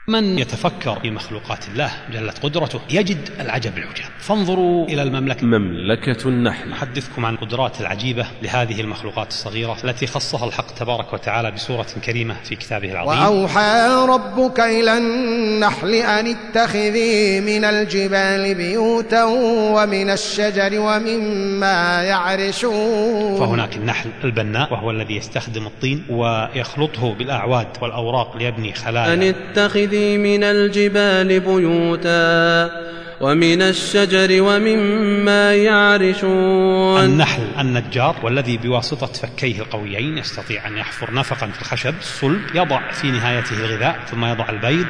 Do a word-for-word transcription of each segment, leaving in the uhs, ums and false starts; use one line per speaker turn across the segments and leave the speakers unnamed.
من يتفكر في مخلوقات الله جلت قدرته يجد العجب العجاب. فانظروا إلى المملكة
مملكة النحل.
أحدثكم عن القدرات العجيبة لهذه المخلوقات الصغيرة التي خصها الحق تبارك وتعالى بسورة كريمة في كتابه العظيم.
وأوحى ربك إلى النحل أن اتخذي من الجبال بيوتا ومن الشجر ومما يعرشون.
فهناك النحل البناء وهو الذي يستخدم الطين ويخلطه بالأعواد والأوراق ليبني خلايا.
أن اتخذي من الجبال بيوتا ومن الشجر ومما يعرشون.
النحل النجار والذي بواسطة فكيه القويين يستطيع أن يحفر نفقا في الخشب الصلب يضع في نهايته الغذاء ثم يضع البيض.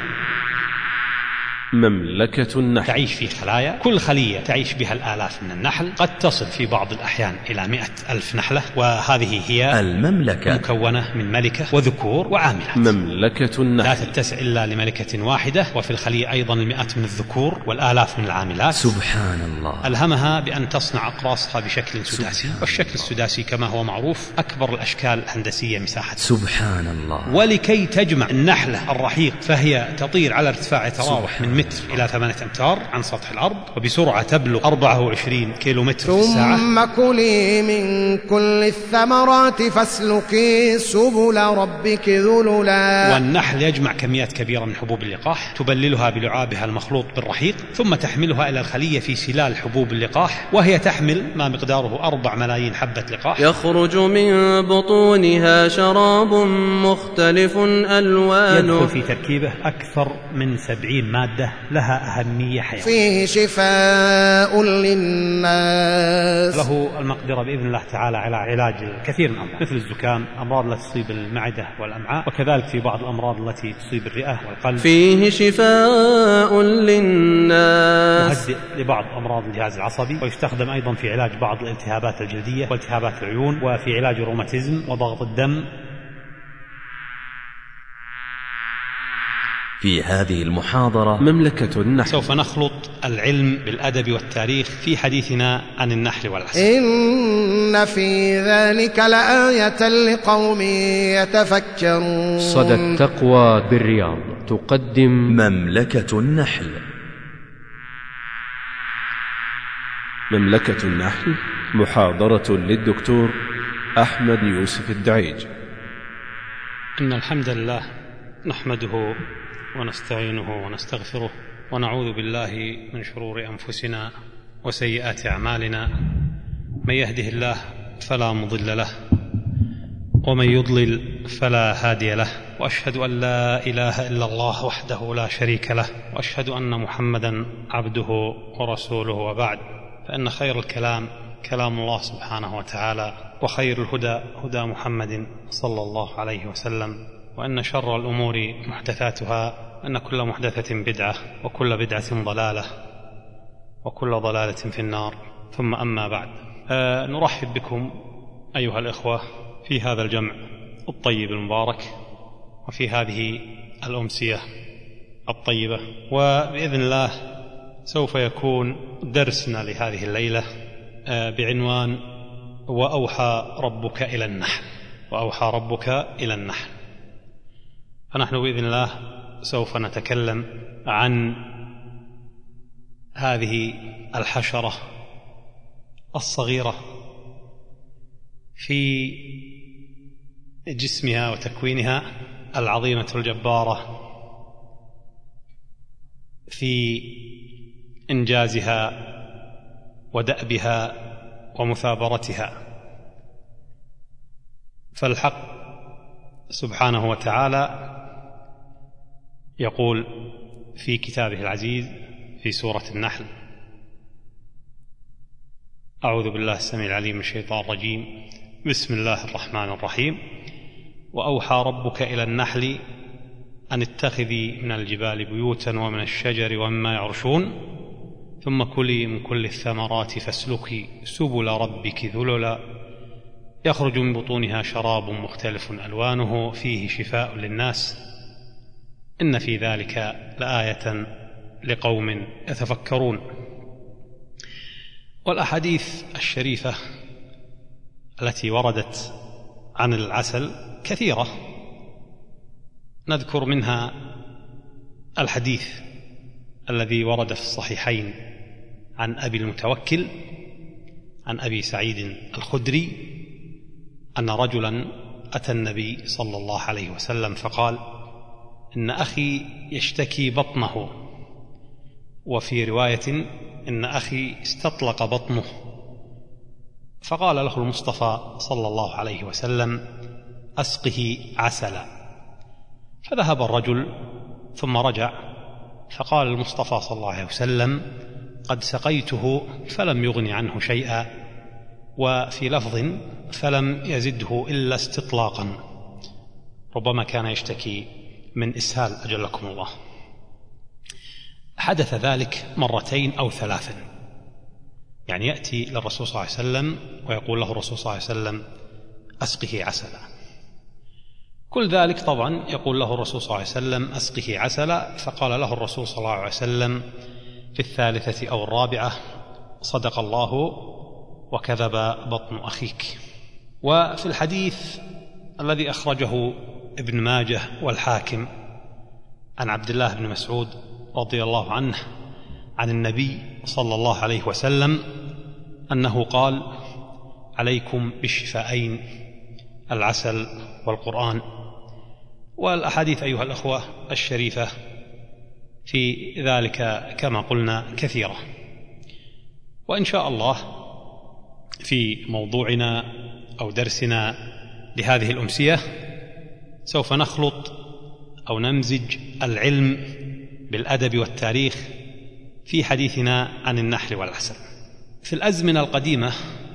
مملكة النحل
تعيش في خلايا، كل خلية تعيش بها الآلاف من النحل، قد تصل في بعض الأحيان إلى مئة ألف نحلة. وهذه هي
المملكة
مكونة من ملكة وذكور وعاملات.
مملكة النحل
لا تتسع إلا لملكة واحدة، وفي الخلية أيضا المئات من الذكور والآلاف من العاملات.
سبحان الله.
ألهمها بأن تصنع أقراصها بشكل سداسي، والشكل السداسي كما هو معروف أكبر الأشكال الهندسية مساحة.
سبحان الله.
ولكي تجمع النحلة الرحيق فهي تطير على ارتفاع يتراوح من متر إلى ثمانية أمتار عن سطح الأرض وبسرعة تبلغ أربعة وعشرين كيلو متر في الساعة.
ثم كلي من كل الثمرات فاسلكي سبل ربك ذللا.
والنحل يجمع كميات كبيرة من حبوب اللقاح تبللها بلعابها المخلوط بالرحيق ثم تحملها إلى الخلية في سلال حبوب اللقاح، وهي تحمل ما مقداره أربع ملايين حبة لقاح.
يخرج من بطونها شراب مختلف ألوانه.
يدخل في تركيبه أكثر من سبعين مادة لها أهمية حيوية.
فيه شفاء للناس.
له المقدرة بإذن الله تعالى على علاج الكثير من الأمراض مثل الزكام، أمراض التي تصيب المعدة والأمعاء، وكذلك في بعض الأمراض التي تصيب الرئة والقلب.
فيه شفاء للناس.
مهدئ لبعض أمراض الجهاز العصبي، ويستخدم أيضا في علاج بعض الالتهابات الجلدية والتهابات العيون، وفي علاج الروماتيزم وضغط الدم.
في هذه المحاضرة
مملكة النحل
سوف نخلط العلم بالأدب والتاريخ في حديثنا عن النحل والعسل.
إن في ذلك لآية لقوم يتفكرون.
صدى التقوى بالرياض تقدم
مملكة النحل.
مملكة النحل محاضرة للدكتور أحمد يوسف الدعيج.
إن الحمد لله نحمده ونستعينه ونستغفره ونعوذ بالله من شرور أنفسنا وسيئات أعمالنا. من يهده الله فلا مضل له ومن يضلل فلا هادي له، وأشهد أن لا إله إلا الله وحده لا شريك له، وأشهد أن محمدا عبده ورسوله. وبعد، فإن خير الكلام كلام الله سبحانه وتعالى، وخير الهدى هدى محمد صلى الله عليه وسلم، وأن شر الأمور محدثاتها، أن كل محدثة بدعة وكل بدعة ضلالة وكل ضلالة في النار. ثم أما بعد، آه نرحب بكم أيها الإخوة في هذا الجمع الطيب المبارك وفي هذه الأمسية الطيبة. وبإذن الله سوف يكون درسنا لهذه الليلة آه بعنوان وأوحى ربك إلى النحل. وأوحى ربك إلى النحل. فنحن بإذن الله سوف نتكلم عن هذه الحشرة الصغيرة في جسمها وتكوينها العظيمة الجبارة، في إنجازها ودأبها ومثابرتها. فالحق سبحانه وتعالى يقول في كتابه العزيز في سورة النحل: أعوذ بالله السميع العليم من الشيطان الرجيم، بسم الله الرحمن الرحيم: وأوحى ربك إلى النحل أن اتخذي من الجبال بيوتا ومن الشجر ومما يعرشون ثم كلي من كل الثمرات فاسلكي سبل ربك ذللا يخرج من بطونها شراب مختلف ألوانه فيه شفاء للناس إن في ذلك لآية لقوم يتفكرون. والأحاديث الشريفة التي وردت عن العسل كثيرة، نذكر منها الحديث الذي ورد في الصحيحين عن أبي المتوكل عن أبي سعيد الخدري أن رجلا أتى النبي صلى الله عليه وسلم فقال: إن أخي يشتكي بطنه، وفي رواية إن أخي استطلق بطنه. فقال له المصطفى صلى الله عليه وسلم: أسقه عسلا. فذهب الرجل ثم رجع فقال المصطفى صلى الله عليه وسلم: قد سقيته فلم يغن عنه شيئا، وفي لفظ: فلم يزده إلا استطلاقا. ربما كان يشتكي من إسهال أجلكم الله. حدث ذلك مرتين أو ثلاثا، يعني يأتي للرسول صلى الله عليه وسلم ويقول له الرسول صلى الله عليه وسلم: أسقه عسلا. كل ذلك طبعا يقول له الرسول صلى الله عليه وسلم: أسقه عسلا. فقال له الرسول صلى الله عليه وسلم في الثالثة أو الرابعة: صدق الله وكذب بطن أخيك. وفي الحديث الذي أخرجه ابن ماجه والحاكم عن عبد الله بن مسعود رضي الله عنه عن النبي صلى الله عليه وسلم أنه قال: عليكم بالشفاءين العسل والقرآن. والأحاديث أيها الأخوة الشريفة في ذلك كما قلنا كثيرة. وإن شاء الله في موضوعنا أو درسنا لهذه الأمسية سوف نخلط أو نمزج العلم بالأدب والتاريخ في حديثنا عن النحل والعسل. في الأزمنة القديمة،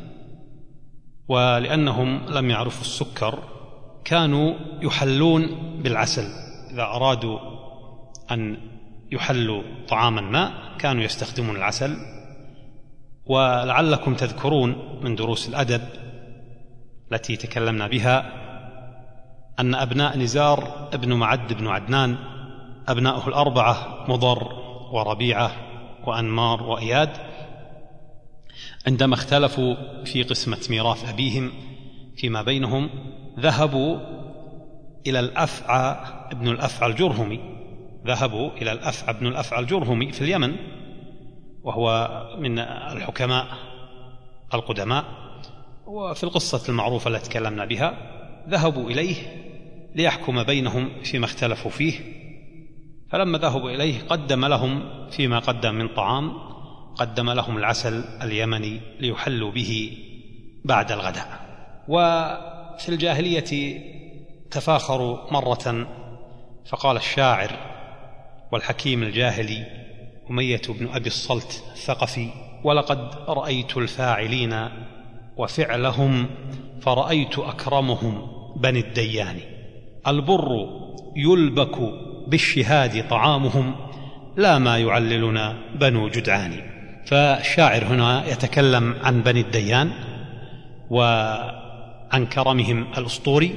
ولأنهم لم يعرفوا السكر، كانوا يحلون بالعسل. إذا أرادوا أن يحلوا طعاما ما كانوا يستخدمون العسل. ولعلكم تذكرون من دروس الأدب التي تكلمنا بها أن أبناء نزار ابن معد بن عدنان، أبناؤه الأربعة مضر وربيعة وأنمار وإياد، عندما اختلفوا في قسمة ميراث أبيهم فيما بينهم ذهبوا إلى الأفعى ابن الأفعى الجرهمي ذهبوا إلى الأفعى ابن الأفعى الجرهمي في اليمن، وهو من الحكماء القدماء. وفي القصة المعروفة التي تكلمنا بها ذهبوا إليه ليحكم بينهم فيما اختلفوا فيه. فلما ذهبوا إليه قدم لهم فيما قدم من طعام، قدم لهم العسل اليمني ليحلوا به بعد الغداء. وفي الجاهلية تفاخروا مرة، فقال الشاعر والحكيم الجاهلي أمية بن أبي الصلت الثقفي: ولقد رأيت الفاعلين وفعلهم فرأيت أكرمهم بني الديان، البر يلبك بالشهاد طعامهم لا ما يعللنا بنو جدعان. فالشاعر هنا يتكلم عن بني الديان وعن كرمهم الأسطوري.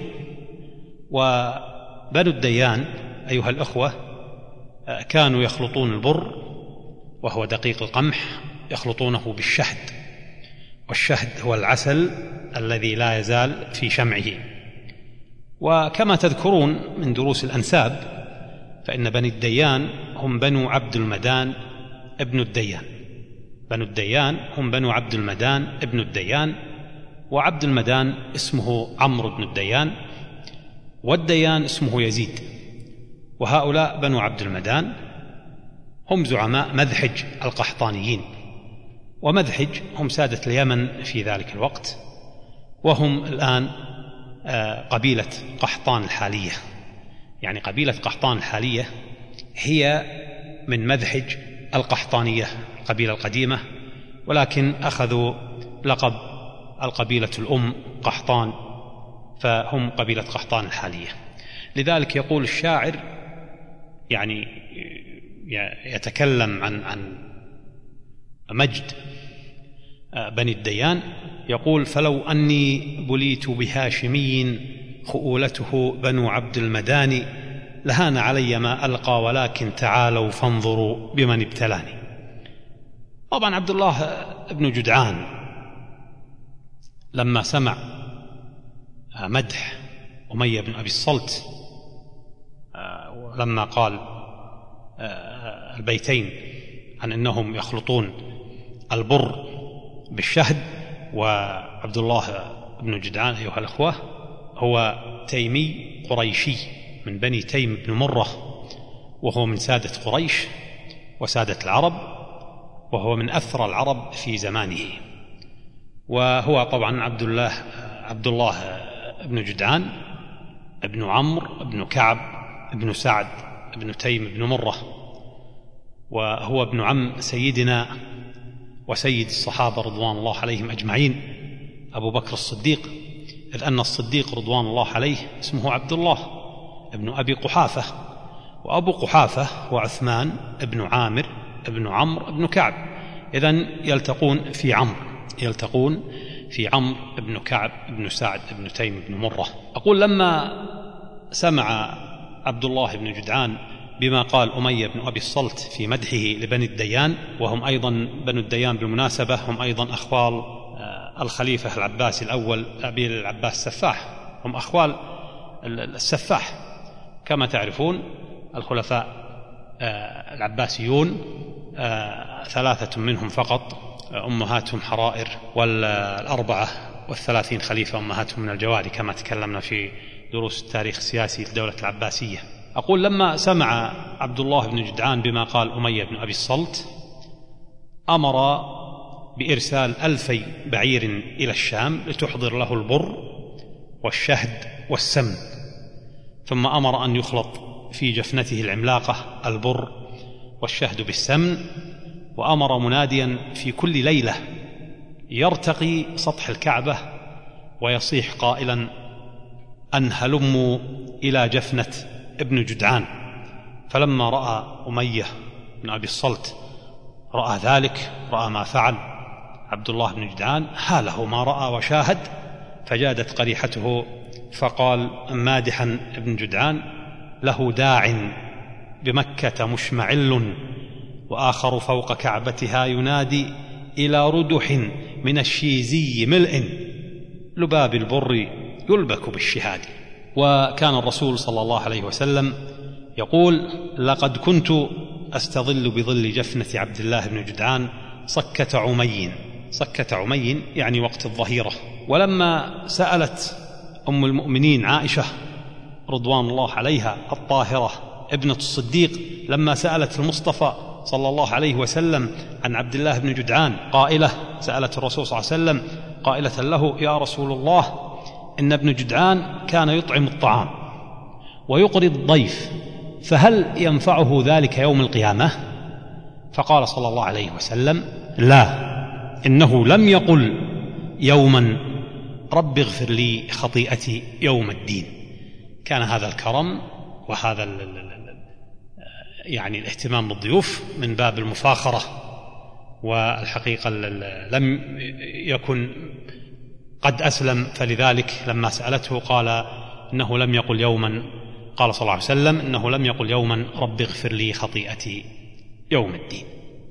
وبنو الديان أيها الأخوة كانوا يخلطون البر وهو دقيق القمح، يخلطونه بالشهد، والشهد هو العسل الذي لا يزال في شمعه. وكما تذكرون من دروس الأنساب فإن بني الديان هم بنو عبد المدان ابن الديان. بنو الديان هم بنو عبد المدان ابن الديان، وعبد المدان اسمه عمرو بن الديان، والديان اسمه يزيد. وهؤلاء بنو عبد المدان هم زعماء مذحج القحطانيين، ومذحج هم سادة اليمن في ذلك الوقت، وهم الآن قبيلة قحطان الحالية. يعني قبيلة قحطان الحالية هي من مذحج القحطانية القبيلة القديمة، ولكن أخذوا لقب القبيلة الأم قحطان، فهم قبيلة قحطان الحالية. لذلك يقول الشاعر، يعني يتكلم عن عن مجد بني الديان، يقول: فلو أني بليت بهاشمي خؤولته بنو عبد المدان لهان علي ما ألقى ولكن تعالوا فانظروا بمن ابتلاني. طبعا عبد الله بن جدعان لما سمع مدح أمية بن أبي الصلت، لما قال البيتين عن أنهم يخلطون البر بالشهد. وعبد الله بن جدعان أيها الأخوة هو تيمي قريشي من بني تيم بن مرة، وهو من سادة قريش وسادة العرب، وهو من أثرى العرب في زمانه. وهو طبعا عبد الله عبد الله بن جدعان ابن عمرو ابن كعب ابن سعد ابن تيم ابن مرة، وهو ابن عم سيدنا وسيد الصحابة رضوان الله عليهم أجمعين أبو بكر الصديق، إذ أن الصديق رضوان الله عليه اسمه عبد الله ابن أبي قحافة، وأبو قحافة هو عثمان ابن عامر ابن عمرو ابن كعب، إذن يلتقون في عمرو يلتقون في عمرو ابن كعب ابن سعد ابن تيم ابن مرة. أقول لما سمع عبد الله بن جدعان بما قال أمية بن أبي الصلت في مدحه لبني الديان، وهم أيضا بنو الديان بالمناسبة هم أيضا أخوال الخليفة العباسي الأول أبي العباس السفاح، هم أخوال السفاح كما تعرفون. الخلفاء العباسيون ثلاثة منهم فقط أمهاتهم حرائر، والأربعة والثلاثين خليفة أمهاتهم من الجواري كما تكلمنا في دروس التاريخ السياسي للدولة العباسية. أقول لما سمع عبد الله بن جدعان بما قال أمية بن أبي الصلت أمر بإرسال ألفي بعير إلى الشام لتحضر له البر والشهد والسمن، ثم أمر أن يخلط في جفنته العملاقة البر والشهد بالسمن، وأمر مناديا في كل ليلة يرتقي سطح الكعبة ويصيح قائلا أن هلموا إلى جفنة ابن جدعان. فلما رأى أمية بن أبي الصلت رأى ذلك، رأى ما فعل عبد الله بن جدعان، حاله ما رأى وشاهد، فجادت قريحته فقال مادحا ابن جدعان له داع بمكة مشمعل، وآخر فوق كعبتها ينادي إلى ردح من الشيزي ملء لباب البر يلبك بالشهاد. وكان الرسول صلى الله عليه وسلم يقول لقد كنت أستظل بظل جفنة عبد الله بن جدعان صكة عمي، صكة عمي يعني وقت الظهيرة. ولما سألت أم المؤمنين عائشة رضوان الله عليها الطاهرة ابنة الصديق، لما سألت المصطفى صلى الله عليه وسلم عن عبد الله بن جدعان قائلة، سألت الرسول صلى الله عليه وسلم قائلة له يا رسول الله إن ابن جدعان كان يطعم الطعام ويقري الضيف، فهل ينفعه ذلك يوم القيامة؟ فقال صلى الله عليه وسلم لا، إنه لم يقل يوما رب اغفر لي خطيئتي يوم الدين. كان هذا الكرم وهذا يعني الاهتمام بالضيوف من باب المفاخرة، والحقيقة لم يكن قد أسلم، فلذلك لما سألته قال إنه لم يقل يوما، قال صلى الله عليه وسلم إنه لم يقل يوما رب اغفر لي خطيئتي يوم الدين.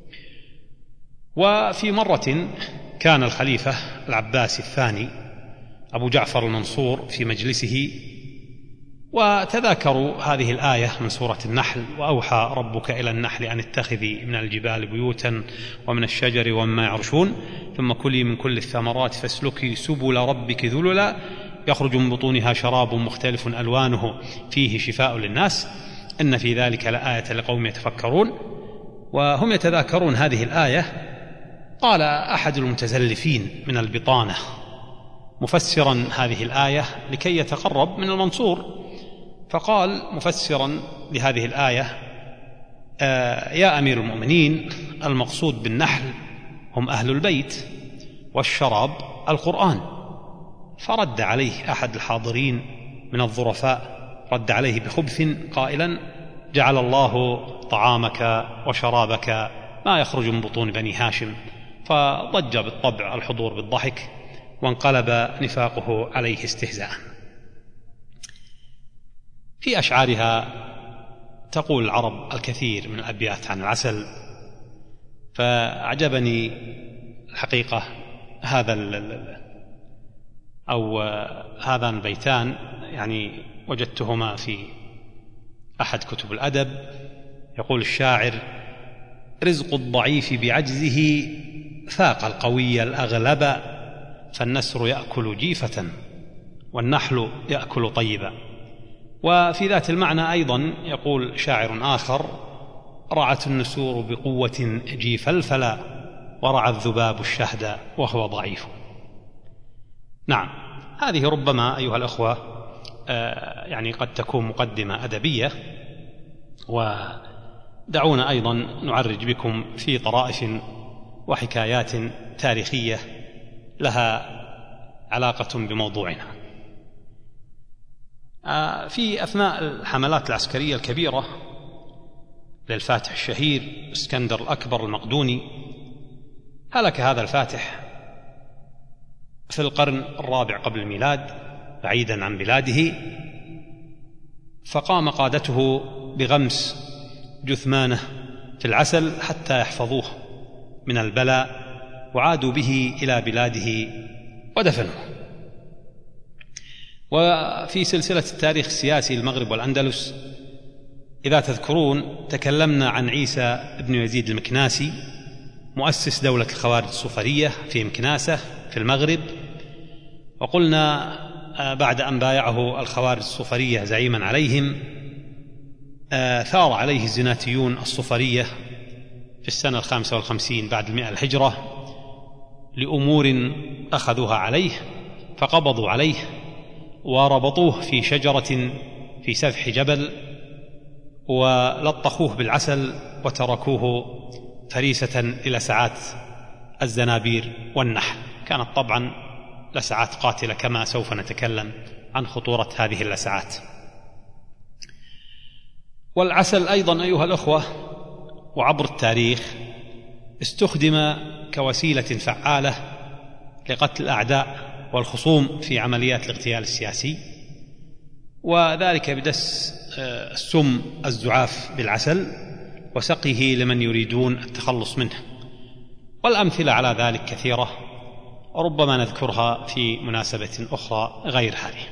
وفي مرة كان الخليفة العباسي الثاني أبو جعفر المنصور في مجلسه، وتذاكروا هذه الآية من سورة النحل وأوحى ربك إلى النحل أن اتخذي من الجبال بيوتا ومن الشجر ومما يعرشون ثم كلي من كل الثمرات فاسلكي سبل ربك ذللا يخرج من بطونها شراب مختلف ألوانه فيه شفاء للناس إن في ذلك لآية لقوم يتفكرون. وهم يتذاكرون هذه الآية قال أحد المتزلفين من البطانة مفسرا هذه الآية لكي يتقرب من المنصور، فقال مفسرا لهذه الآية آه يا أمير المؤمنين المقصود بالنحل هم أهل البيت والشراب القرآن. فرد عليه أحد الحاضرين من الظرفاء رد عليه بخبث قائلا جعل الله طعامك وشرابك ما يخرج من بطون بني هاشم. فضج بالطبع الحضور بالضحك وانقلب نفاقه عليه استهزاء. في أشعارها تقول العرب الكثير من الأبيات عن العسل، فأعجبني الحقيقة هذا أو هذان البيتان، يعني وجدتهما في أحد كتب الأدب يقول الشاعر: رزق الضعيف بعجزه فاق القوي الأغلب، فالنسر يأكل جيفة والنحل يأكل طيبا. وفي ذات المعنى أيضا يقول شاعر آخر: رعت النسور بقوة جيف الفلا، ورعى الذباب الشهد وهو ضعيف. نعم، هذه ربما أيها الأخوة يعني قد تكون مقدمة أدبية، ودعونا أيضا نعرج بكم في طرائف وحكايات تاريخية لها علاقة بموضوعنا. في أثناء الحملات العسكرية الكبيرة للفاتح الشهير اسكندر الأكبر المقدوني، هلك هذا الفاتح في القرن الرابع قبل الميلاد بعيدا عن بلاده، فقام قادته بغمس جثمانه في العسل حتى يحفظوه من البلاء، وعادوا به إلى بلاده ودفنوه. وفي سلسلة التاريخ السياسي المغرب والأندلس إذا تذكرون تكلمنا عن عيسى بن يزيد المكناسي مؤسس دولة الخوارج الصفرية في مكناسة في المغرب، وقلنا بعد أن بايعه الخوارج الصفرية زعيما عليهم ثار عليه الزناتيون الصفرية في السنة الخامسة والخمسين بعد المئة الهجرة لأمور أخذوها عليه، فقبضوا عليه وربطوه في شجرة في سفح جبل ولطخوه بالعسل وتركوه فريسة للسعات الزنابير والنحل. كانت طبعا لسعات قاتلة كما سوف نتكلم عن خطورة هذه اللسعات. والعسل أيضا أيها الأخوة وعبر التاريخ استخدم كوسيلة فعالة لقتل الأعداء والخصوم في عمليات الاغتيال السياسي، وذلك بدس السم الزعاف بالعسل وسقيه لمن يريدون التخلص منه. والأمثلة على ذلك كثيرة، وربما نذكرها في مناسبة أخرى غير هذه.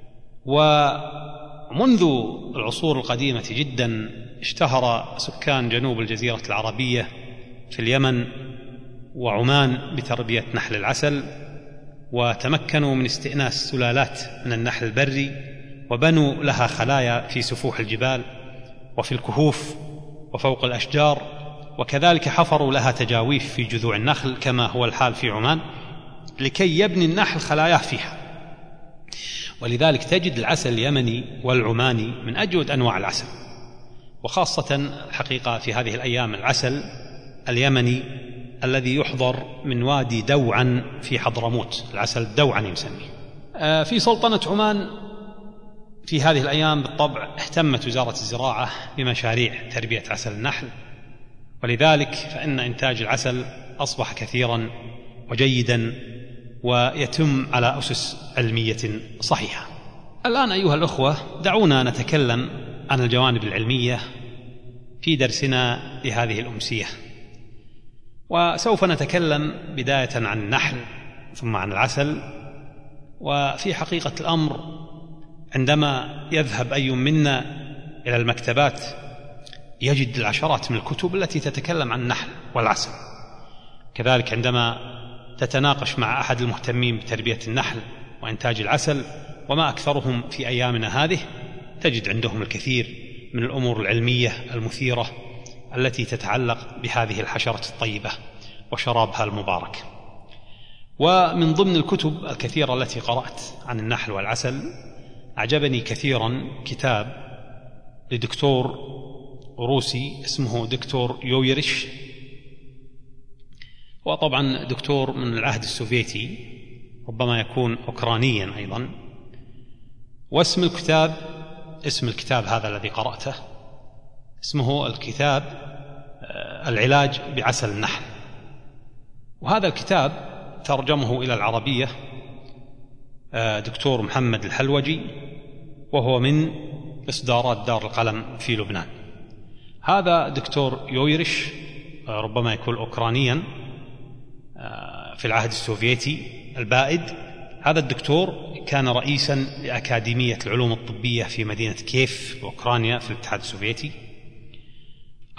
ومنذ العصور القديمة جدا اشتهر سكان جنوب الجزيرة العربية في اليمن وعمان بتربية نحل العسل، وتمكنوا من استئناس سلالات من النحل البري، وبنوا لها خلايا في سفوح الجبال وفي الكهوف وفوق الأشجار، وكذلك حفروا لها تجاويف في جذوع النخل كما هو الحال في عمان لكي يبني النحل خلاياه فيها. ولذلك تجد العسل اليمني والعماني من أجود أنواع العسل، وخاصة الحقيقة في هذه الأيام العسل اليمني الذي يحضر من وادي دوعا في حضرموت، العسل الدوعني يسميه. في سلطنة عمان في هذه الأيام بالطبع اهتمت وزارة الزراعة بمشاريع تربية عسل النحل، ولذلك فإن إنتاج العسل أصبح كثيرا وجيدا ويتم على أسس علمية صحيحة. الآن أيها الأخوة دعونا نتكلم عن الجوانب العلمية في درسنا لهذه الأمسية، وسوف نتكلم بداية عن النحل ثم عن العسل. وفي حقيقة الأمر عندما يذهب أي منا إلى المكتبات يجد العشرات من الكتب التي تتكلم عن النحل والعسل. كذلك عندما تتناقش مع أحد المهتمين بتربية النحل وإنتاج العسل، وما أكثرهم في أيامنا هذه، تجد عندهم الكثير من الأمور العلمية المثيرة التي تتعلق بهذه الحشرة الطيبة وشرابها المبارك. ومن ضمن الكتب الكثيرة التي قرأت عن النحل والعسل أعجبني كثيرا كتاب لدكتور روسي اسمه دكتور يويرش، وطبعا دكتور من العهد السوفيتي، ربما يكون أوكرانيا أيضا. واسم الكتاب اسم الكتاب هذا الذي قرأته اسمه الكتاب العلاج بعسل النحل. وهذا الكتاب ترجمه إلى العربية دكتور محمد الحلوجي، وهو من إصدارات دار القلم في لبنان. هذا دكتور يويرش ربما يكون أوكرانيا في العهد السوفيتي البائد. هذا الدكتور كان رئيسا لأكاديمية العلوم الطبية في مدينة كيف في أوكرانيا في الاتحاد السوفيتي،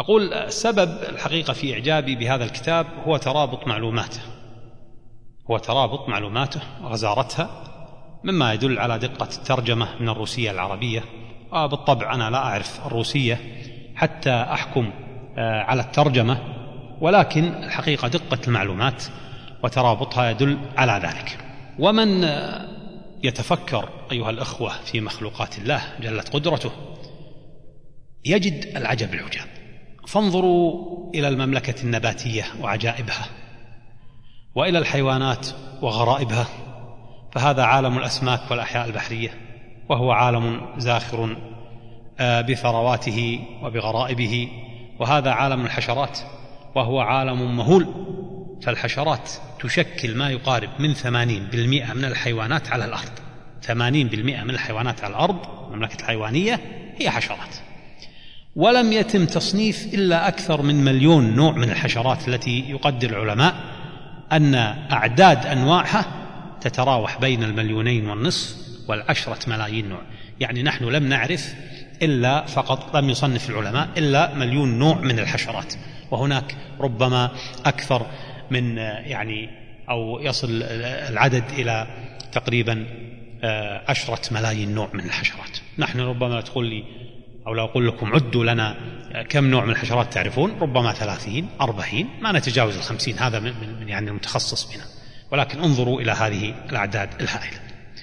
أقول السبب الحقيقة في إعجابي بهذا الكتاب هو ترابط معلوماته هو ترابط معلوماته وغزارتها، مما يدل على دقة الترجمة من الروسية العربية. وبالطبع أنا لا أعرف الروسية حتى أحكم على الترجمة، ولكن الحقيقة دقة المعلومات وترابطها يدل على ذلك. ومن يتفكر أيها الأخوة في مخلوقات الله جلت قدرته يجد العجب العجاب. فانظروا إلى المملكة النباتية وعجائبها، وإلى الحيوانات وغرائبها، فهذا عالم الأسماك والأحياء البحرية، وهو عالم زاخر بثرواته وبغرائبه. وهذا عالم الحشرات، وهو عالم مهول، فالحشرات تشكل ما يقارب من ثمانين بالمئة من الحيوانات على الأرض. ثمانين بالمئة من الحيوانات على الأرض المملكة الحيوانية هي حشرات، ولم يتم تصنيف إلا أكثر من مليون نوع من الحشرات، التي يقدر العلماء أن أعداد أنواعها تتراوح بين المليونين والنصف والعشرة ملايين نوع. يعني نحن لم نعرف إلا فقط، لم يصنف العلماء إلا مليون نوع من الحشرات، وهناك ربما أكثر من يعني أو يصل العدد إلى تقريبا عشرة ملايين نوع من الحشرات. نحن ربما تقول لي أو لو أقول لكم عدوا لنا كم نوع من الحشرات تعرفون، ربما ثلاثين أربعين، ما نتجاوز الخمسين، هذا من يعني المتخصص بنا. ولكن انظروا إلى هذه الأعداد الهائلة.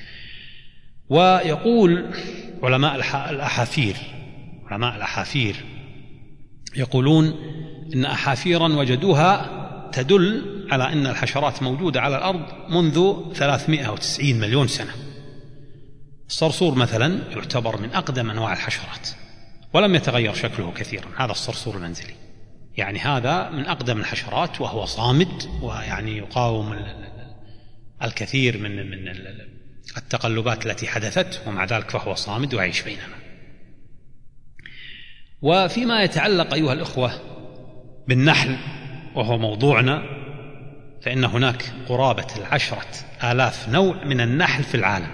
ويقول علماء الأحافير علماء الأحافير يقولون إن أحافيرا وجدوها تدل على أن الحشرات موجودة على الأرض منذ ثلاثمائة وتسعين مليون سنة. الصرصور مثلا يعتبر من أقدم أنواع الحشرات، ولم يتغير شكله كثيرا. هذا الصرصور المنزلي، يعني هذا من أقدم الحشرات، وهو صامد، ويعني يقاوم الكثير من من التقلبات التي حدثت، ومع ذلك فهو صامد ويعيش بيننا. وفيما يتعلق أيها الأخوة بالنحل، وهو موضوعنا، فإن هناك قرابة العشرة آلاف نوع من النحل في العالم.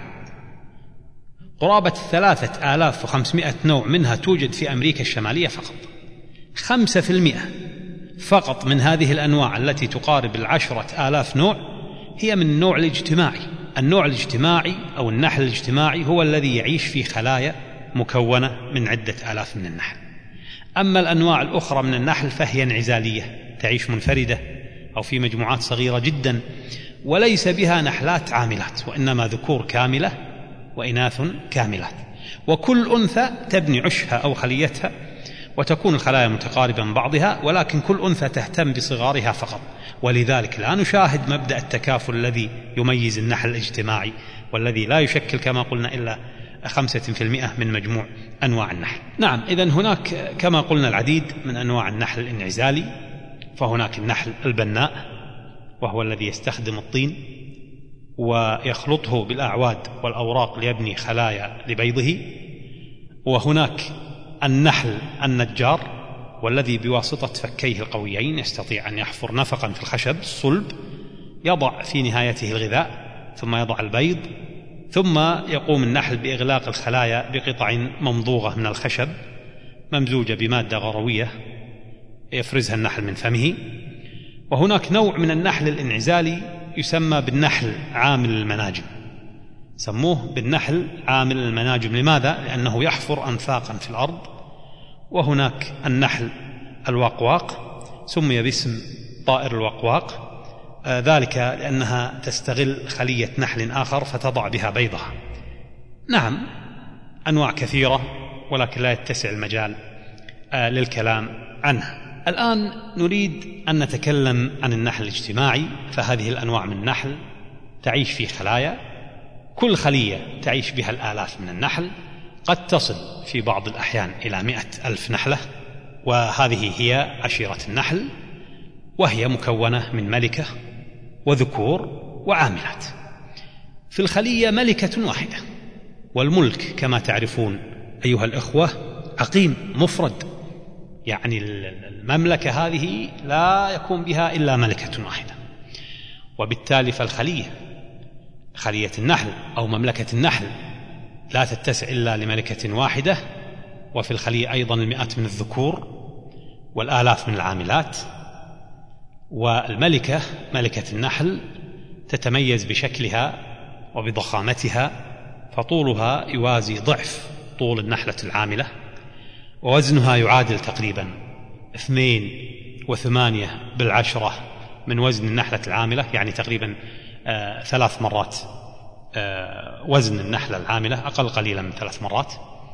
قرابة ثلاثة آلاف وخمسمائة نوع منها توجد في أمريكا الشمالية فقط. خمسة في المئة فقط من هذه الأنواع التي تقارب العشرة آلاف نوع هي من النوع الاجتماعي. النوع الاجتماعي أو النحل الاجتماعي هو الذي يعيش في خلايا مكونة من عدة آلاف من النحل. أما الأنواع الأخرى من النحل فهي انعزالية، تعيش منفردة أو في مجموعات صغيرة جدا، وليس بها نحلات عاملات، وإنما ذكور كاملة وإناث كاملات. وكل أنثى تبني عشها أو خليتها، وتكون الخلايا متقاربة من بعضها، ولكن كل أنثى تهتم بصغارها فقط. ولذلك لا نشاهد مبدأ التكافل الذي يميز النحل الاجتماعي، والذي لا يشكل كما قلنا إلا خمسة في المئة من مجموع أنواع النحل. نعم، إذن هناك كما قلنا العديد من أنواع النحل الانعزالي. فهناك النحل البناء، وهو الذي يستخدم الطين ويخلطه بالأعواد والأوراق ليبني خلايا لبيضه. وهناك النحل النجار، والذي بواسطة فكيه القويين يستطيع أن يحفر نفقا في الخشب الصلب، يضع في نهايته الغذاء، ثم يضع البيض، ثم يقوم النحل بإغلاق الخلايا بقطع ممضوغة من الخشب ممزوجة بمادة غروية يفرزها النحل من فمه. وهناك نوع من النحل الانعزالي يسمى بالنحل عامل المناجم، سموه بالنحل عامل المناجم. لماذا؟ لأنه يحفر أنفاقا في الأرض. وهناك النحل الوقواق، سمي باسم طائر الوقواق، آه ذلك لأنها تستغل خلية نحل آخر فتضع بها بيضها. نعم، أنواع كثيرة، ولكن لا يتسع المجال آه للكلام عنها. الآن نريد أن نتكلم عن النحل الاجتماعي. فهذه الأنواع من النحل تعيش في خلايا، كل خلية تعيش بها الآلاف من النحل، قد تصل في بعض الأحيان إلى مئة ألف نحلة. وهذه هي عشيرة النحل، وهي مكونة من ملكة وذكور وعاملات. في الخلية ملكة واحدة، والملك كما تعرفون أيها الأخوة عقيم مفرد، يعني المملكة هذه لا يكون بها إلا ملكة واحدة. وبالتالي فالخلية خلية النحل أو مملكة النحل لا تتسع إلا لملكة واحدة. وفي الخلية أيضا المئات من الذكور، والآلاف من العاملات. والملكة ملكة النحل تتميز بشكلها وبضخامتها، فطولها يوازي ضعف طول النحلة العاملة، ووزنها يعادل تقريبا اثنين وثمانية بالعشرة من وزن النحلة العاملة، يعني تقريبا آه ثلاث مرات آه وزن النحلة العاملة، أقل قليلا من ثلاث مرات.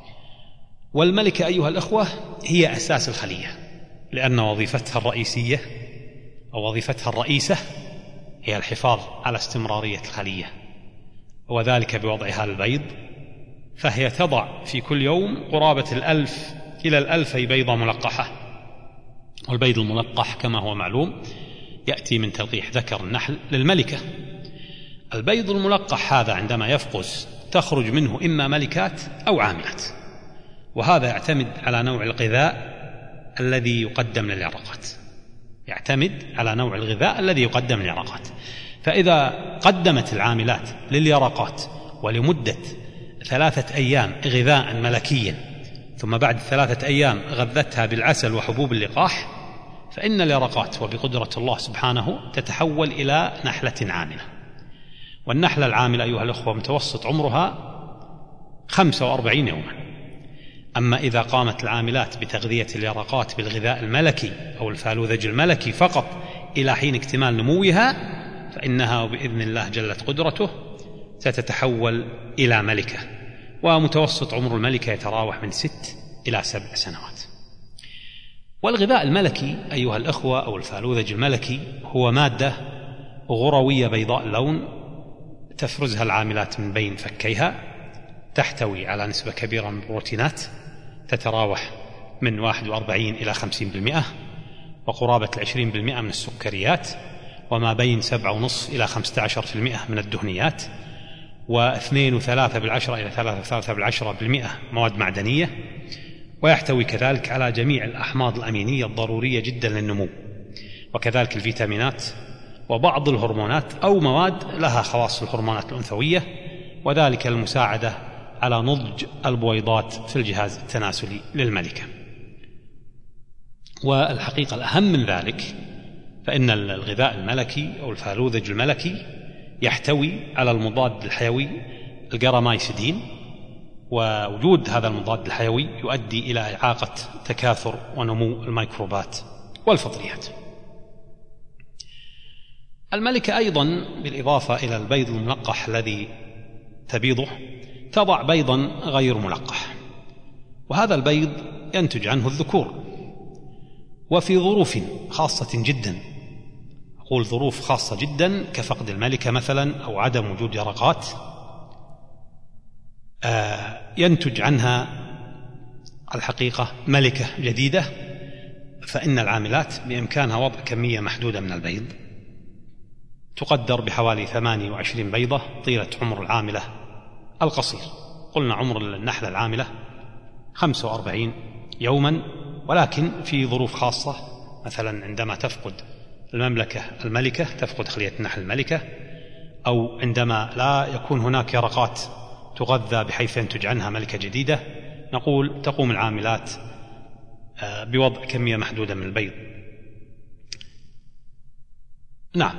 والملكة أيها الأخوة هي أساس الخلية، لأن وظيفتها الرئيسية أو وظيفتها الرئيسة هي الحفاظ على استمرارية الخلية، وذلك بوضعها البيض، فهي تضع في كل يوم قرابة الألف إلى الألفي بيضة ملقحة. والبيض الملقح كما هو معلوم يأتي من تلقيح ذكر النحل للملكة. البيض الملقح هذا عندما يفقس تخرج منه إما ملكات أو عاملات، وهذا يعتمد على نوع الغذاء الذي يقدم لليرقات، يعتمد على نوع الغذاء الذي يقدم لليرقات. فإذا قدمت العاملات لليرقات ولمدة ثلاثة أيام غذاء ملكيا، ثم بعد ثلاثة أيام غذتها بالعسل وحبوب اللقاح، فإن اليرقات وبقدرة الله سبحانه تتحول إلى نحلة عاملة. والنحلة العاملة أيها الأخوة متوسط عمرها خمسة وأربعين يوما. أما إذا قامت العاملات بتغذية اليرقات بالغذاء الملكي أو الفالوذج الملكي فقط إلى حين اكتمال نموها، فإنها بإذن الله جلت قدرته ستتحول إلى ملكة. ومتوسط عمر الملكة يتراوح من ست إلى سبع سنوات. والغذاء الملكي أيها الأخوة أو الفالوذج الملكي هو مادة غروية بيضاء اللون تفرزها العاملات من بين فكيها، تحتوي على نسبة كبيرة من البروتينات تتراوح من واحد وأربعين إلى خمسين بالمئة، وقرابة العشرين بالمئة من السكريات، وما بين سبعة ونصف إلى خمسة عشر بالمئة من الدهنيات، واثنين وثلاثة بالعشرة إلى ثلاثة وثلاثة بالعشرة بالمئة مواد معدنية. ويحتوي كذلك على جميع الأحماض الأمينية الضرورية جدا للنمو، وكذلك الفيتامينات وبعض الهرمونات أو مواد لها خواص الهرمونات الأنثوية، وذلك المساعدة على نضج البويضات في الجهاز التناسلي للملكة. والحقيقة الأهم من ذلك فإن الغذاء الملكي أو الفالوذج الملكي يحتوي على المضاد الحيوي الجرامايسيدين، ووجود هذا المضاد الحيوي يؤدي إلى إعاقة تكاثر ونمو الميكروبات والفطريات. الملكة أيضا بالإضافة إلى البيض الملقح الذي تبيضه تضع بيضا غير ملقح، وهذا البيض ينتج عنه الذكور. وفي ظروف خاصة جدا، أقول ظروف خاصة جدا كفقد الملكة مثلا أو عدم وجود يرقات، آه ينتج عنها الحقيقة ملكة جديدة، فإن العاملات بإمكانها وضع كمية محدودة من البيض تقدر بحوالي ثمانية وعشرين بيضة طيلة عمر العاملة القصير. قلنا عمر النحلة العاملة خمسة وأربعين يوما، ولكن في ظروف خاصة، مثلا عندما تفقد المملكة الملكة، تفقد خلية النحل الملكة، أو عندما لا يكون هناك يرقات تغذى بحيث ينتج عنها ملكة جديدة، نقول تقوم العاملات بوضع كمية محدودة من البيض. نعم.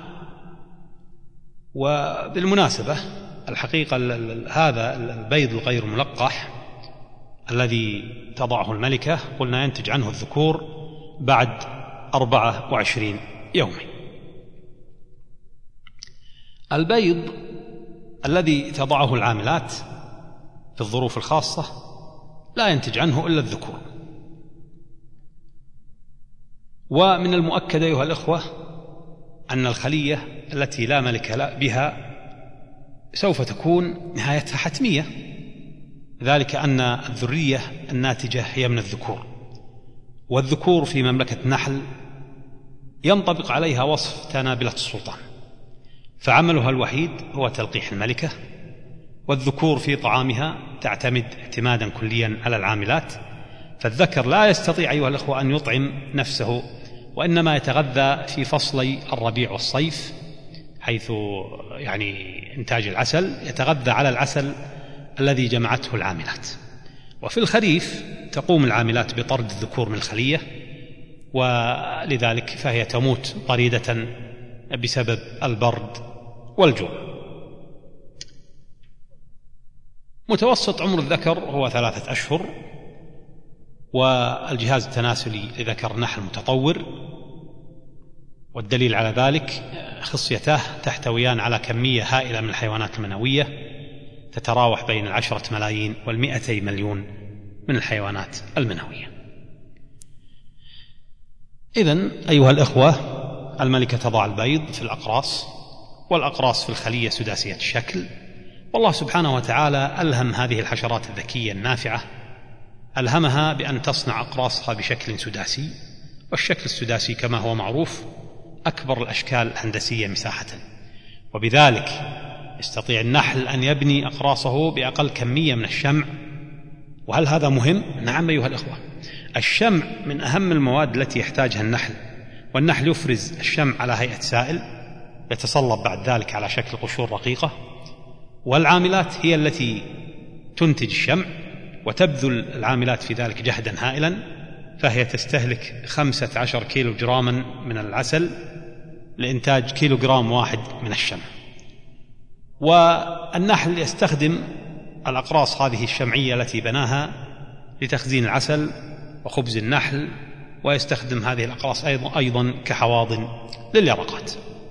وبالمناسبة الحقيقة هذا البيض الغير ملقح الذي تضعه الملكة قلنا ينتج عنه الذكور بعد أربعة وعشرين يوما. البيض الذي تضعه العاملات في الظروف الخاصة لا ينتج عنه إلا الذكور. ومن المؤكد أيها الأخوة أن الخلية التي لا ملك بها سوف تكون نهايتها حتمية، ذلك أن الذرية الناتجة هي من الذكور، والذكور في مملكة النحل ينطبق عليها وصف تنابلة السلطان، فعملها الوحيد هو تلقيح الملكة. والذكور في طعامها تعتمد اعتمادا كليا على العاملات، فالذكر لا يستطيع أيها الأخوة أن يطعم نفسه، وإنما يتغذى في فصلي الربيع والصيف، حيث يعني إنتاج العسل يتغذى على العسل الذي جمعته العاملات. وفي الخريف تقوم العاملات بطرد الذكور من الخلية ولذلك فهي تموت طريدة بسبب البرد والجوع. متوسط عمر الذكر هو ثلاثة أشهر، والجهاز التناسلي لذكر النحل متطور، والدليل على ذلك خصيتاه تحتويان على كمية هائلة من الحيوانات المنوية تتراوح بين العشرة ملايين والمئتي مليون من الحيوانات المنوية. إذن أيها الإخوة، الملكة تضع البيض في الأقراص، والأقراص في الخلية سداسية الشكل، والله سبحانه وتعالى ألهم هذه الحشرات الذكية النافعة، ألهمها بأن تصنع أقراصها بشكل سداسي، والشكل السداسي كما هو معروف أكبر الأشكال الهندسية مساحة، وبذلك يستطيع النحل أن يبني أقراصه بأقل كمية من الشمع. وهل هذا مهم؟ نعم أيها الأخوة، الشمع من أهم المواد التي يحتاجها النحل، والنحل يفرز الشمع على هيئة سائل يتصلب بعد ذلك على شكل قشور رقيقة، والعاملات هي التي تنتج الشمع، وتبذل العاملات في ذلك جهدا هائلا، فهي تستهلك خمسة عشر كيلو جراما من العسل لإنتاج كيلو جرام واحد من الشمع. والنحل يستخدم الأقراص هذه الشمعية التي بناها لتخزين العسل وخبز النحل، ويستخدم هذه الأقراص أيضا, أيضا كحواضن لليرقات.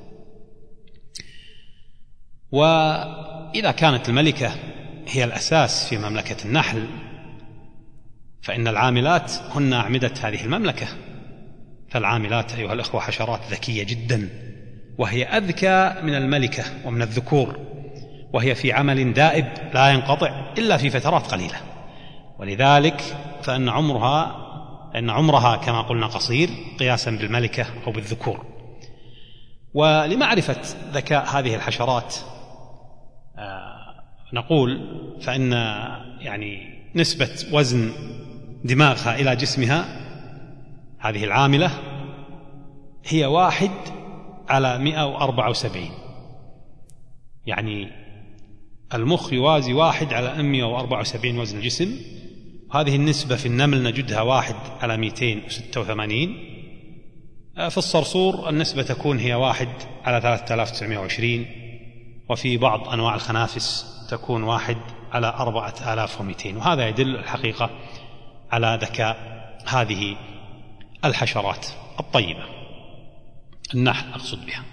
وإذا كانت الملكة هي الأساس في مملكة النحل، فإن العاملات هن أعمدة هذه المملكة. فالعاملات أيها الأخوة حشرات ذكية جدا، وهي أذكى من الملكة ومن الذكور، وهي في عمل دائب لا ينقطع إلا في فترات قليلة، ولذلك فإن عمرها إن عمرها كما قلنا قصير قياسا بالملكة أو بالذكور. ولمعرفة ذكاء هذه الحشرات نقول فإن يعني نسبة وزن دماغها إلى جسمها هذه العاملة هي واحد على مئة وأربعة وسبعين، يعني المخ يوازي واحد على مئة وأربعة وسبعين وزن الجسم. هذه النسبة في النمل نجدها واحد على مئتين وستة وثمانين. في الصرصور النسبة تكون هي واحد على ثلاثة آلاف وتسعمائة وعشرين، وفي بعض أنواع الخنافس تكون واحد على أربعة آلاف ومئتين. وهذا يدل الحقيقة على ذكاء هذه الحشرات الطيبة، النحل أقصد بها.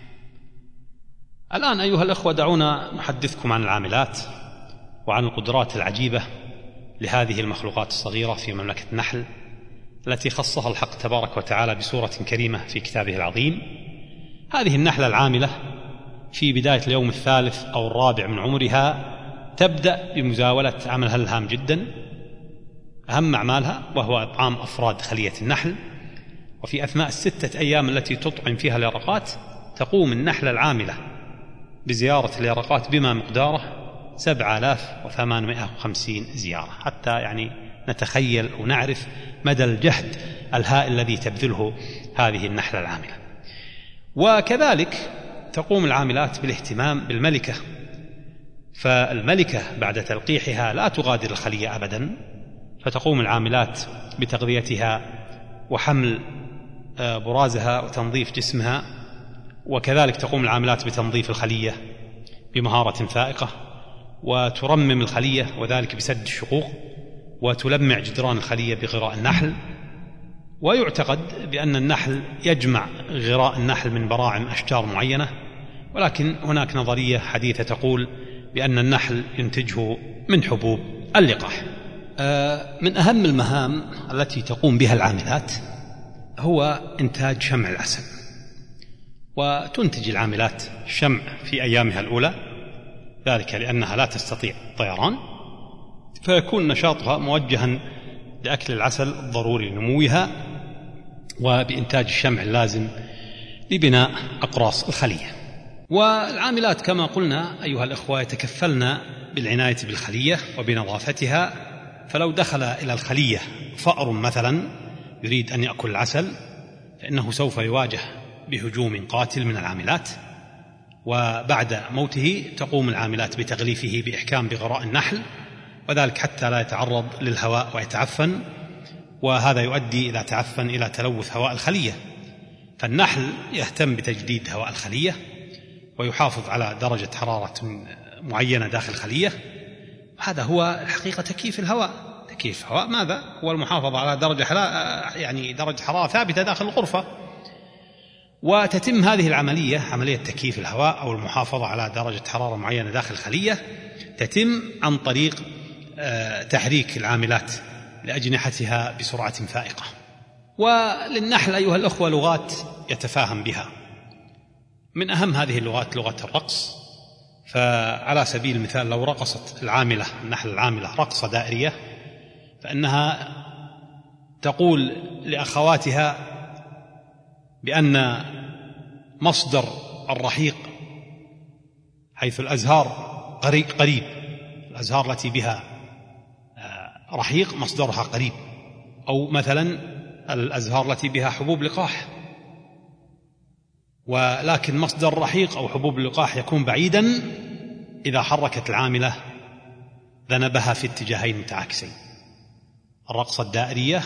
الآن أيها الأخوة دعونا نحدثكم عن العاملات وعن القدرات العجيبة لهذه المخلوقات الصغيرة في مملكة النحل التي خصها الحق تبارك وتعالى بسورة كريمة في كتابه العظيم. هذه النحلة العاملة في بداية اليوم الثالث أو الرابع من عمرها تبدأ بمزاولة عملها الهام جدا، أهم أعمالها وهو إطعام أفراد خلية النحل. وفي أثناء الستة أيام التي تطعم فيها اليرقات تقوم النحلة العاملة بزيارة اليرقات بما مقداره سبعة آلاف وثمانمائة وخمسين زيارة، حتى يعني نتخيل ونعرف مدى الجهد الهائل الذي تبذله هذه النحلة العاملة. وكذلك تقوم العاملات بالاهتمام بالملكة، فالملكة بعد تلقيحها لا تغادر الخلية أبدا، فتقوم العاملات بتغذيتها وحمل برازها وتنظيف جسمها، وكذلك تقوم العاملات بتنظيف الخلية بمهارة فائقة، وترمم الخلية وذلك بسد الشقوق، وتلمع جدران الخلية بغراء النحل. ويعتقد بأن النحل يجمع غراء النحل من براعم أشجار معينة، ولكن هناك نظرية حديثة تقول بأن النحل ينتجه من حبوب اللقاح. من أهم المهام التي تقوم بها العاملات هو إنتاج شمع العسل، وتنتج العاملات الشمع في أيامها الأولى، ذلك لأنها لا تستطيع الطيران، فيكون نشاطها موجها لأكل العسل الضروري لنموها وبإنتاج الشمع اللازم لبناء أقراص الخلية. والعاملات كما قلنا أيها الأخوة يتكفلن بالعناية بالخلية وبنظافتها، فلو دخل إلى الخلية فأر مثلا يريد أن يأكل العسل فإنه سوف يواجه بهجوم قاتل من العاملات، وبعد موته تقوم العاملات بتغليفه بإحكام بغراء النحل، وذلك حتى لا يتعرض للهواء ويتعفن. وهذا يؤدي إذا تعفن إلى تلوث هواء الخلية. فالنحل يهتم بتجديد هواء الخلية ويحافظ على درجة حرارة معينة داخل الخلية. هذا هو حقيقة تكييف الهواء. تكييف الهواء ماذا؟ هو المحافظة على درجة يعني درجة حرارة ثابتة داخل الغرفة. وتتم هذه العملية، عملية تكييف الهواء أو المحافظة على درجة حرارة معينة داخل الخلية، تتم عن طريق تحريك العاملات لأجنحتها بسرعة فائقة. وللنحل أيها الأخوة لغات يتفاهم بها. من أهم هذه اللغات لغة الرقص. فعلى سبيل المثال لو رقصت العاملة، النحل العاملة، رقصة دائرية، فإنها تقول لأخواتها بأن مصدر الرحيق حيث الأزهار قريب، الأزهار التي بها رحيق مصدرها قريب، أو مثلا الأزهار التي بها حبوب لقاح، ولكن مصدر الرحيق أو حبوب اللقاح يكون بعيدا إذا حركت العاملة ذنبها في اتجاهين متعاكسين. الرقصة الدائرية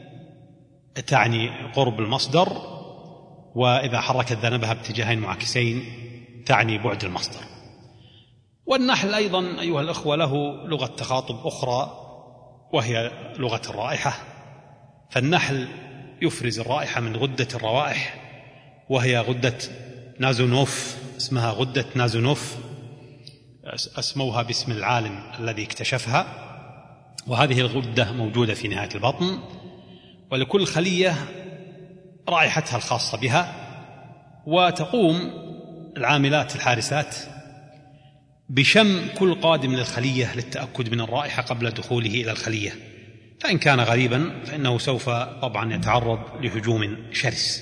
تعني قرب المصدر، وإذا حركت ذنبها باتجاهين معاكسين تعني بعد المصدر. والنحل أيضا أيها الأخوة له لغة تخاطب أخرى وهي لغة الرائحة. فالنحل يفرز الرائحة من غدة الروائح وهي غدة نازونوف، اسمها غدة نازونوف، أسموها باسم العالم الذي اكتشفها. وهذه الغدة موجودة في نهاية البطن، ولكل خلية رائحتها الخاصة بها. وتقوم العاملات الحارسات بشم كل قادم للخلية للتأكد من الرائحة قبل دخوله إلى الخلية، فإن كان غريبا فإنه سوف طبعا يتعرض لهجوم شرس.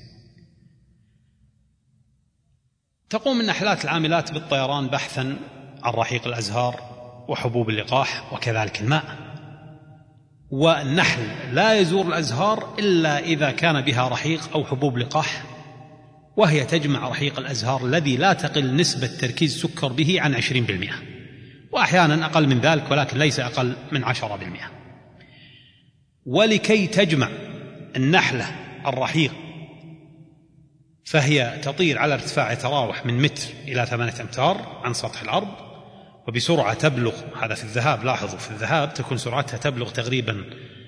تقوم النحلات العاملات بالطيران بحثا عن رحيق الأزهار وحبوب اللقاح وكذلك الماء. والنحل لا يزور الأزهار إلا إذا كان بها رحيق أو حبوب لقاح، وهي تجمع رحيق الأزهار الذي لا تقل نسبة تركيز سكر به عن عشرين بالمئة، وأحيانا أقل من ذلك ولكن ليس أقل من عشرة بالمئة. ولكي تجمع النحلة الرحيق فهي تطير على ارتفاع يتراوح من متر إلى ثمانية أمتار عن سطح الأرض، وبسرعة تبلغ، هذا في الذهاب، لاحظوا في الذهاب تكون سرعتها تبلغ تقريبا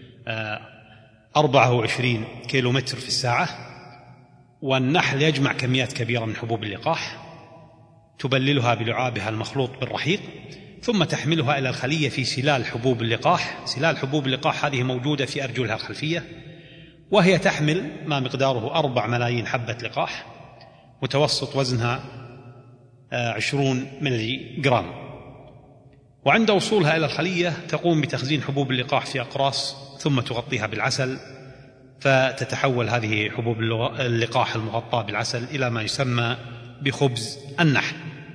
أربعة وعشرين كيلو متر في الساعة. والنحل يجمع كميات كبيرة من حبوب اللقاح تبللها بلعابها المخلوط بالرحيق، ثم تحملها إلى الخلية في سلال حبوب اللقاح. سلال حبوب اللقاح هذه موجودة في أرجلها الخلفية، وهي تحمل ما مقداره أربع ملايين حبة لقاح، متوسط وزنها عشرون ملي جرام. وعند وصولها إلى الخلية تقوم بتخزين حبوب اللقاح في أقراص ثم تغطيها بالعسل، فتتحول هذه حبوب اللقاح المغطاة بالعسل إلى ما يسمى بخبز النحل.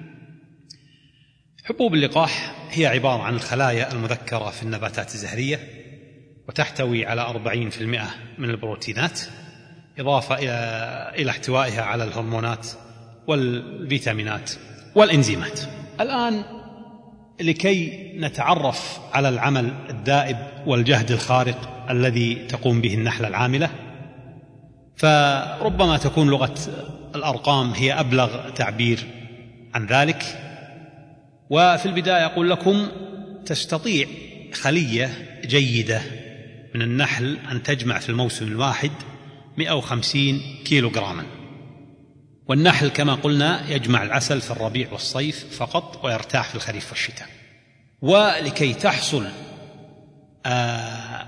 حبوب اللقاح هي عبارة عن الخلايا المذكرة في النباتات الزهرية، وتحتوي على أربعين بالمئة من البروتينات، إضافة إلى احتوائها على الهرمونات والفيتامينات والإنزيمات. الآن لكي نتعرف على العمل الدائب والجهد الخارق الذي تقوم به النحلة العاملة، فربما تكون لغة الأرقام هي أبلغ تعبير عن ذلك. وفي البداية أقول لكم تستطيع خلية جيدة من النحل أن تجمع في الموسم الواحد مئة وخمسين كيلو جراما. والنحل كما قلنا يجمع العسل في الربيع والصيف فقط، ويرتاح في الخريف والشتاء. ولكي تحصل آه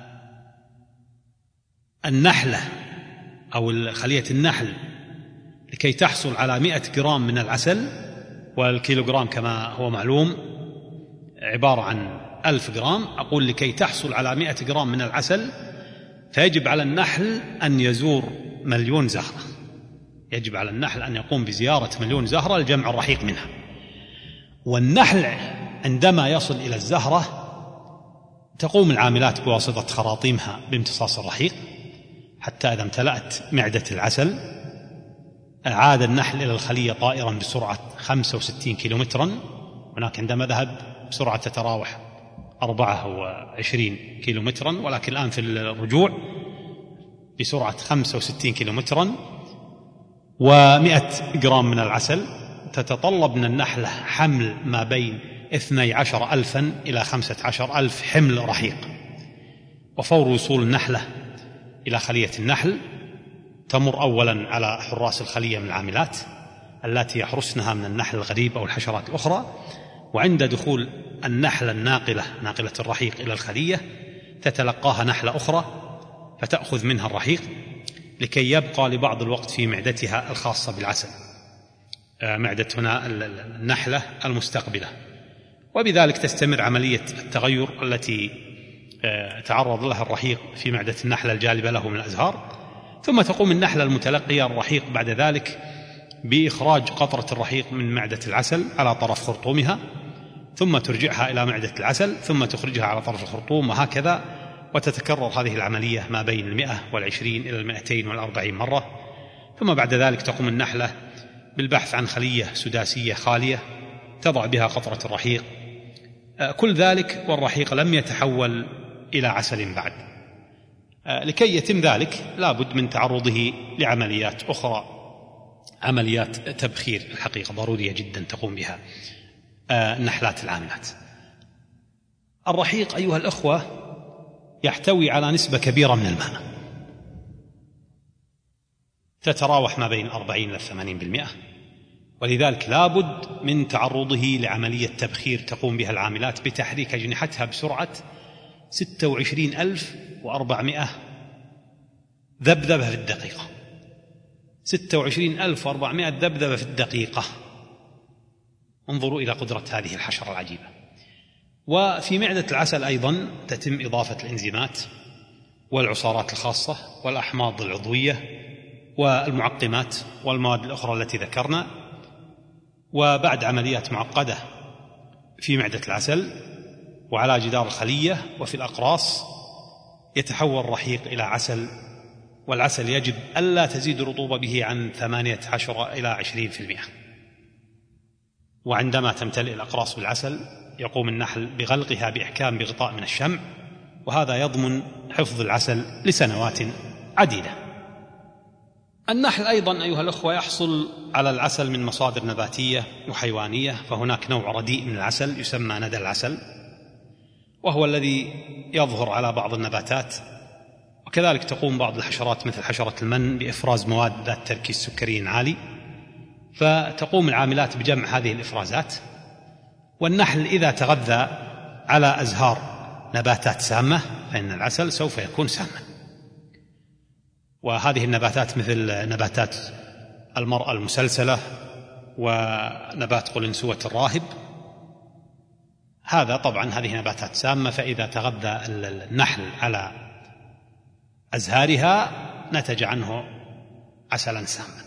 النحلة أو خلية النحل لكي تحصل على مئة جرام من العسل، والكيلوغرام كما هو معلوم عبارة عن ألف جرام، أقول لكي تحصل على مئة جرام من العسل فيجب على النحل أن يزور مليون زهرة. يجب على النحل أن يقوم بزيارة مليون زهرة لجمع الرحيق منها. والنحل عندما يصل إلى الزهرة تقوم العاملات بواسطة خراطيمها بامتصاص الرحيق حتى إذا امتلأت معدة العسل عاد النحل إلى الخلية طائرا بسرعة خمسة وستين كيلومترا، هناك عندما ذهب بسرعة تتراوح أربعة وعشرين كيلو مترا، ولكن الآن في الرجوع بسرعة خمسة وستين كيلو مترا ومئة جرام من العسل. تتطلب من النحلة حمل ما بين اثني عشر ألفا إلى خمسة عشر ألف حمل رحيق. وفور وصول النحلة إلى خلية النحل تمر أولا على حراس الخلية من العاملات التي يحرسنها من النحل الغريب أو الحشرات الأخرى، وعند دخول النحلة الناقلة ناقلة الرحيق إلى الخلية تتلقاها نحلة أخرى فتأخذ منها الرحيق لكي يبقى لبعض الوقت في معدتها الخاصة بالعسل، معدة هنا النحلة المستقبلة، وبذلك تستمر عملية التغير التي تعرض لها الرحيق في معدة النحلة الجالبة له من الأزهار. ثم تقوم النحلة المتلقية الرحيق بعد ذلك بإخراج قطرة الرحيق من معدة العسل على طرف خرطومها، ثم ترجعها إلى معدة العسل، ثم تخرجها على طرف الخرطوم، وهكذا، وتتكرر هذه العملية ما بين المئة والعشرين إلى المئتين والأربعين مرة. ثم بعد ذلك تقوم النحلة بالبحث عن خلية سداسية خالية تضع بها قطرة الرحيق، كل ذلك والرحيق لم يتحول إلى عسل بعد. لكي يتم ذلك لابد من تعرضه لعمليات أخرى، عمليات تبخير الحقيقة ضرورية جدا تقوم بها النحلات العاملات. الرحيق أيها الأخوة يحتوي على نسبة كبيرة من الماء تتراوح ما بين أربعين إلى ثمانين بالمئة، ولذلك لابد من تعرضه لعملية تبخير تقوم بها العاملات بتحريك أجنحتها بسرعة ستة وعشرين ألف وأربعمائة ذبذبة في الدقيقة. ستة وعشرين ألف وأربعمائة ذبذبة في الدقيقة. انظروا إلى قدرة هذه الحشرة العجيبة. وفي معدة العسل أيضا تتم إضافة الإنزيمات والعصارات الخاصة والأحماض العضوية والمعقمات والمواد الأخرى التي ذكرنا. وبعد عمليات معقدة في معدة العسل وعلى جدار الخلية وفي الأقراص يتحول الرحيق إلى عسل، والعسل يجب ألا تزيد الرطوبة به عن ثمانية عشر إلى عشرين بالمئة. وعندما تمتلئ الأقراص بالعسل يقوم النحل بغلقها بإحكام بغطاء من الشمع، وهذا يضمن حفظ العسل لسنوات عديدة. النحل أيضا أيها الأخوة يحصل على العسل من مصادر نباتية وحيوانية، فهناك نوع رديء من العسل يسمى ندى العسل، وهو الذي يظهر على بعض النباتات. وكذلك تقوم بعض الحشرات مثل حشرة المن بإفراز مواد ذات تركيز سكري عالي، فتقوم العاملات بجمع هذه الإفرازات. والنحل إذا تغذى على أزهار نباتات سامة فإن العسل سوف يكون ساما. وهذه النباتات مثل نباتات المرأة المسلسلة ونبات قلنسوة الراهب، هذا طبعا هذه نباتات سامة، فإذا تغذى النحل على أزهارها نتج عنه عسلا ساما.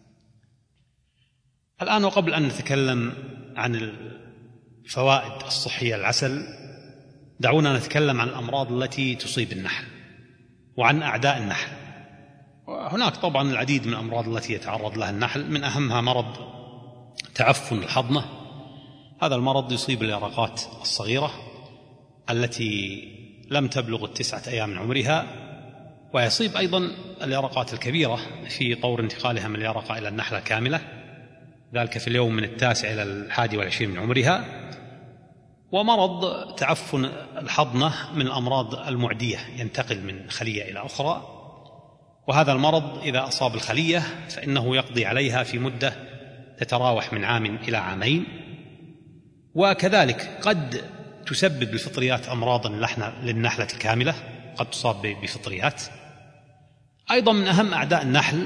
الآن وقبل أن نتكلم عن الفوائد الصحية للعسل دعونا نتكلم عن الأمراض التي تصيب النحل وعن أعداء النحل. وهناك طبعا العديد من الأمراض التي يتعرض لها النحل، من أهمها مرض تعفن الحضنة. هذا المرض يصيب اليرقات الصغيرة التي لم تبلغ التسعة أيام من عمرها، ويصيب أيضا اليرقات الكبيرة في طور انتقالها من اليرقة إلى النحلة الكاملة، ذلك في اليوم من التاسع إلى الحادي والعشرين من عمرها. ومرض تعفن الحضنة من الأمراض المعدية، ينتقل من خلية إلى أخرى، وهذا المرض إذا أصاب الخلية فإنه يقضي عليها في مدة تتراوح من عام إلى عامين. وكذلك قد تسبب الفطريات أمراضا للنحلة الكاملة، قد تصاب بفطريات. أيضا من أهم أعداء النحل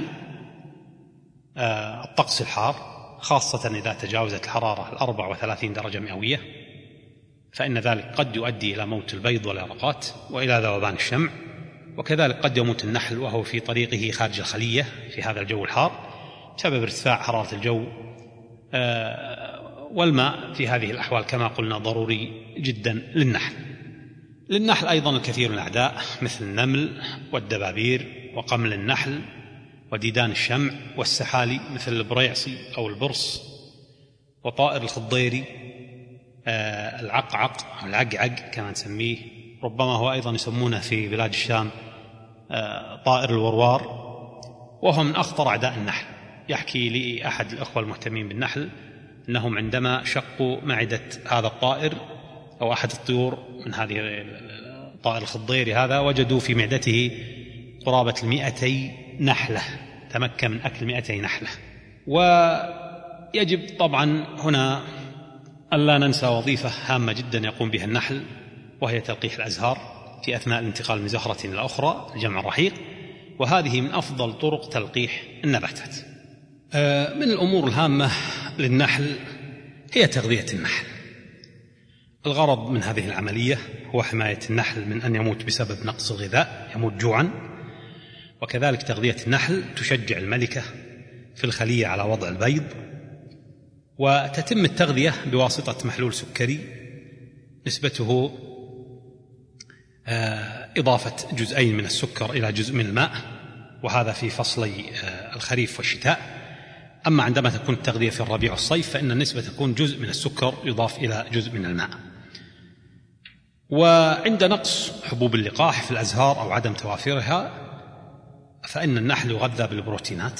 الطقس الحار، خاصة إذا تجاوزت الحرارة الأربع وثلاثين درجة مئوية، فإن ذلك قد يؤدي إلى موت البيض واليرقات وإلى ذوبان الشمع. وكذلك قد يموت النحل وهو في طريقه خارج الخلية في هذا الجو الحار بسبب ارتفاع حرارة الجو، والماء في هذه الأحوال كما قلنا ضروري جدا للنحل. للنحل أيضا الكثير من الأعداء مثل النمل والدبابير وقمل النحل وديدان الشمع والسحالي مثل البريعصي أو البرص وطائر الخضيري العقعق أو العقعق كما نسميه، ربما هو أيضا يسمونه في بلاد الشام طائر الوروار، وهو من أخطر أعداء النحل. يحكي لي أحد الأخوة المهتمين بالنحل أنهم عندما شقوا معدة هذا الطائر أو أحد الطيور من هذه الطائر الخضيري هذا، وجدوا في معدته قرابة المئتي نحلة، تمكن من أكل مئتي نحلة. ويجب طبعا هنا ألا ننسى وظيفة هامة جدا يقوم بها النحل، وهي تلقيح الأزهار في أثناء الانتقال من زهرة إلى أخرى، الجمع الرحيق، وهذه من أفضل طرق تلقيح النباتات. من الأمور الهامة للنحل هي تغذية النحل. الغرض من هذه العملية هو حماية النحل من أن يموت بسبب نقص الغذاء، يموت جوعا، وكذلك تغذية النحل تشجع الملكة في الخلية على وضع البيض. وتتم التغذية بواسطة محلول سكري نسبته إضافة جزئين من السكر إلى جزء من الماء، وهذا في فصلي الخريف والشتاء. أما عندما تكون التغذية في الربيع والصيف فإن النسبة تكون جزء من السكر يضاف إلى جزء من الماء. وعند نقص حبوب اللقاح في الأزهار أو عدم توافرها فإن النحل يغذى بالبروتينات،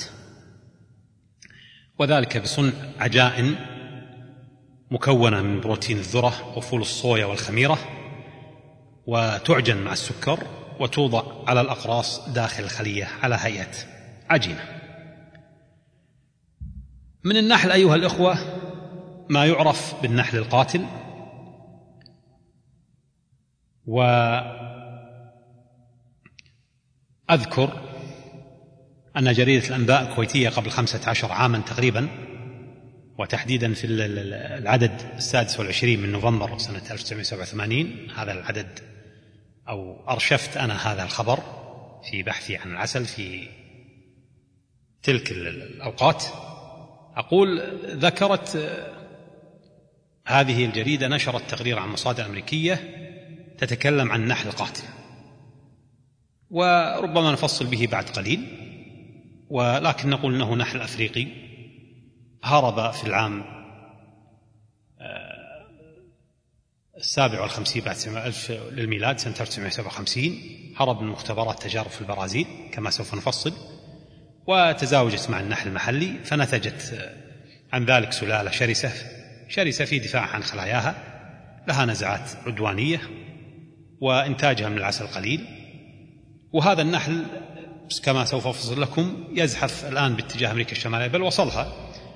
وذلك بصنع عجائن مكونة من بروتين الذرة وفول الصويا والخميرة، وتعجن مع السكر وتوضع على الأقراص داخل الخلية على هيئة عجينة. من النحل أيها الإخوة ما يعرف بالنحل القاتل، وأذكر أن جريدة الأنباء الكويتية قبل خمسة عشر عاما تقريبا، وتحديدا في العدد السادس والعشرين من نوفمبر سنة ألف وتسعمائة وسبعة وثمانين، هذا العدد أو أرشفت أنا هذا الخبر في بحثي عن العسل في تلك الأوقات، أقول ذكرت هذه الجريدة نشرت تقرير عن مصادر أمريكية تتكلم عن النحل القاتل، وربما نفصل به بعد قليل، ولكن نقول أنه نحل أفريقي هرب في العام السابع والخمسين بعد ألف للميلاد سنة ألف وتسعمائة وسبعة وخمسين، هرب من مختبرات تجارب في البرازيل كما سوف نفصل، وتزاوجت مع النحل المحلي، فنتجت عن ذلك سلالة شرسة شرسة في دفاع عن خلاياها، لها نزعات عدوانية وإنتاجها من العسل قليل. وهذا النحل كما سوف أفصل لكم يزحف الآن باتجاه أمريكا الشمالية، بل وصلها،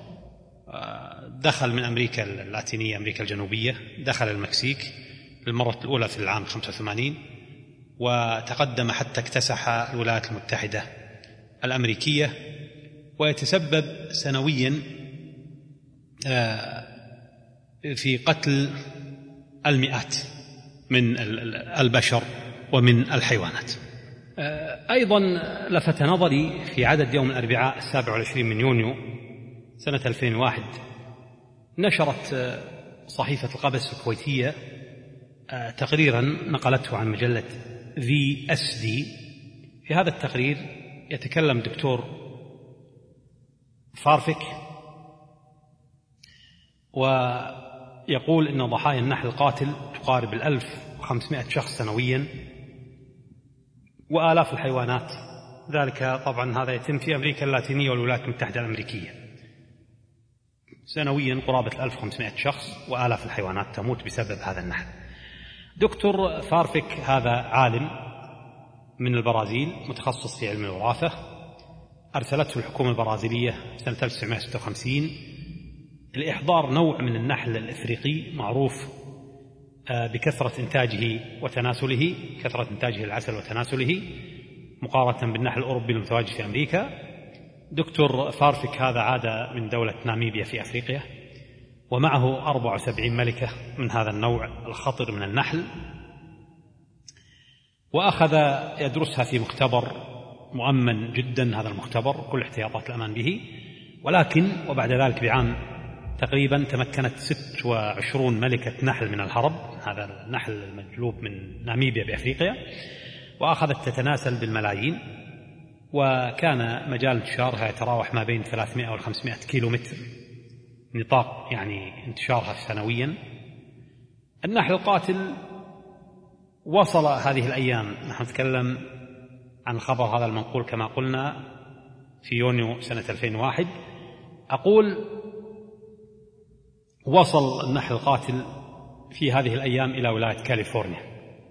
دخل من أمريكا اللاتينية أمريكا الجنوبية، دخل المكسيك للمرة الأولى في العام خمسة وثمانين، وتقدم حتى اكتسح الولايات المتحدة الأمريكية، ويتسبب سنويا في قتل المئات من البشر ومن الحيوانات. أيضا لفت نظري في عدد يوم الأربعاء السابع والعشرين من يونيو سنة ألفين وواحد نشرت صحيفة القبس الكويتية تقريرا نقلته عن مجلة في اس دي. في هذا التقرير يتكلم دكتور فارفك ويقول إن ضحايا النحل القاتل تقارب الألف وخمسمائة شخص سنويا، وآلاف الحيوانات، ذلك طبعا هذا يتم في أمريكا اللاتينية والولايات المتحدة الأمريكية، سنويا قرابة ألف وخمسمائة شخص، وآلاف الحيوانات تموت بسبب هذا النحل. دكتور فارفك هذا عالم من البرازيل متخصص في علم الوراثة، أرسلته الحكومة البرازيلية سنة ألف وتسعمائة وستة وخمسين لإحضار نوع من النحل الإفريقي معروف بكثرة إنتاجه وتناسله، كثرة إنتاجه العسل وتناسله مقارنة بالنحل الأوروبي المتواجد في أمريكا. دكتور فارفك هذا عاد من دولة ناميبيا في أفريقيا، ومعه أربع وسبعين ملكة من هذا النوع الخطر من النحل، وأخذ يدرسها في مختبر مؤمن جدا، هذا المختبر كل احتياطات الأمان به، ولكن وبعد ذلك بعام تقريبا تمكنت ست وعشرون ملكة نحل من الهرب، هذا النحل المجلوب من ناميبيا بأفريقيا، وأخذت تتناسل بالملايين، وكان مجال انتشارها يتراوح ما بين ثلاثمائة وخمسمائة كيلو متر نطاق يعني انتشارها سنويا. النحل القاتل وصل هذه الأيام، نحن نتكلم عن الخبر هذا المنقول كما قلنا في يونيو سنة ألفين وواحد، أقول وصل النحل القاتل في هذه الأيام إلى ولاية كاليفورنيا.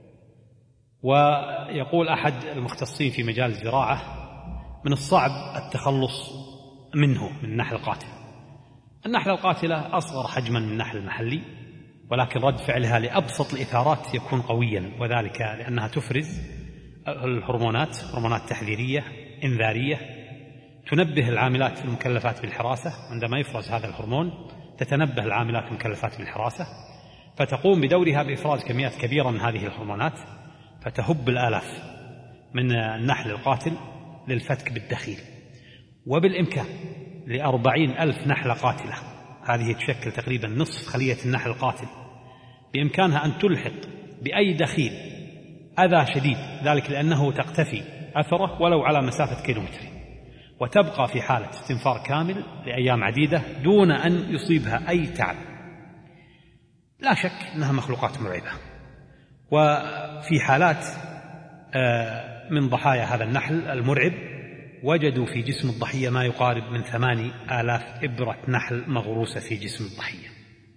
ويقول أحد المختصين في مجال الزراعة من الصعب التخلص منه، من النحل القاتل. النحلة القاتلة أصغر حجما من النحل المحلي، ولكن رد فعلها لأبسط الإثارات يكون قويا، وذلك لأنها تفرز الهرمونات، هرمونات تحذيرية إنذارية تنبه العاملات المكلفات بالحراسة. عندما يفرز هذا الهرمون تتنبه العاملات المكلفات بالحراسة، فتقوم بدورها بإفراز كميات كبيرة من هذه الهرمونات، فتهب الآلاف من النحل القاتل للفتك بالدخيل. وبالإمكان لأربعين ألف نحلة قاتلة، هذه تشكل تقريبا نصف خلية النحل القاتل، بإمكانها أن تلحق بأي دخيل أذى شديد، ذلك لأنه تقتفي أثره ولو على مسافة كيلومتر، وتبقى في حالة استنفار كامل لأيام عديدة دون أن يصيبها أي تعب. لا شك أنها مخلوقات مرعبة. وفي حالات من ضحايا هذا النحل المرعب وجدوا في جسم الضحية ما يقارب من ثماني آلاف إبرة نحل مغروسة في جسم الضحية.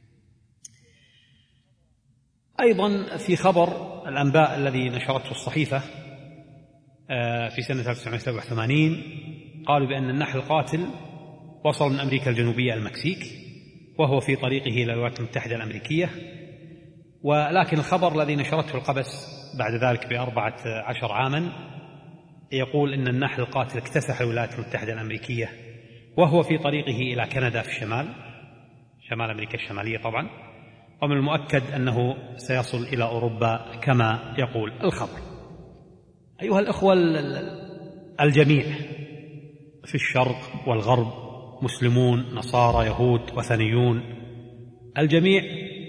أيضا في خبر الأنباء الذي نشرته الصحيفة في سنة ألف وتسعمائة وسبعة وثمانين، قالوا بأن النحل القاتل وصل من أمريكا الجنوبية المكسيك، وهو في طريقه إلى الولايات المتحدة الأمريكية. ولكن الخبر الذي نشرته القبس بعد ذلك بأربعة عشر عاما يقول إن النحل القاتل اكتسح الولايات المتحدة الأمريكية وهو في طريقه إلى كندا في الشمال، شمال أمريكا الشمالية طبعا، ومن المؤكد أنه سيصل إلى أوروبا كما يقول الخبر. أيها الأخوة الجميع في الشرق والغرب، مسلمون، نصارى، يهود، وثنيون، الجميع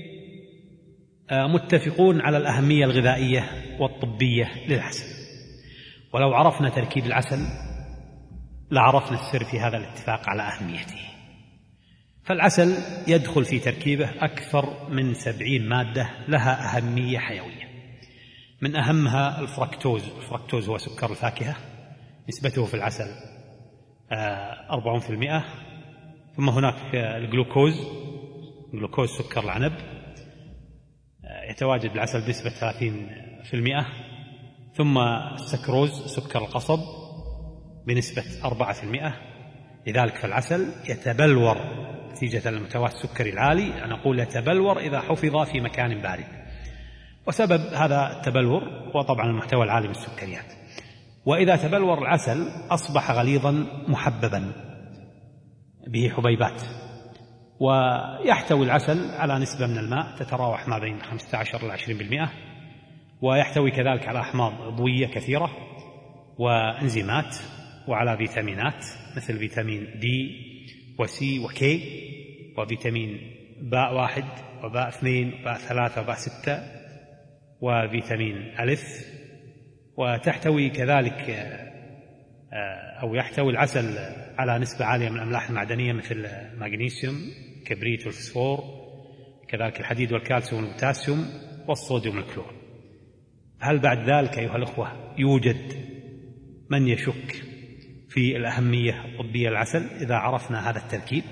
متفقون على الأهمية الغذائية والطبية للعسل. ولو عرفنا تركيب العسل لعرفنا السر في هذا الاتفاق على أهميته. فالعسل يدخل في تركيبه أكثر من سبعين مادة لها أهمية حيوية، من أهمها الفركتوز. الفركتوز هو سكر الفاكهة، نسبته في العسل أربعين بالمئة. ثم هناك الجلوكوز، الجلوكوز سكر العنب، يتواجد العسل بنسبة ثلاثين بالمئة. ثم السكروز سكر القصب بنسبة أربعة بالمئة. لذلك فالعسل يتبلور نتيجة المستوى السكري العالي، أنا أقول يتبلور إذا حفظ في مكان بارد، وسبب هذا التبلور هو طبعا المحتوى العالي من السكريات. وإذا تبلور العسل أصبح غليظا محببا به حبيبات. ويحتوي العسل على نسبة من الماء تتراوح ما بين خمسة عشر إلى عشرين بالمئة، ويحتوي كذلك على أحماض عضوية كثيرة وإنزيمات، وعلى فيتامينات مثل فيتامين دي وسي وكي، وفيتامين باء واحد وباء اثنين وباء ثلاثة وباء ستة، وفيتامين ألف. وتحتوي كذلك أو يحتوي العسل على نسبة عالية من الأملاح المعدنية مثل المغنيسيوم، كبريت والفسفور، كذلك الحديد والكالسيوم والبوتاسيوم والصوديوم والكلور. هل بعد ذلك أيها الأخوة يوجد من يشك في الأهمية الطبية للعسل إذا عرفنا هذا التركيب؟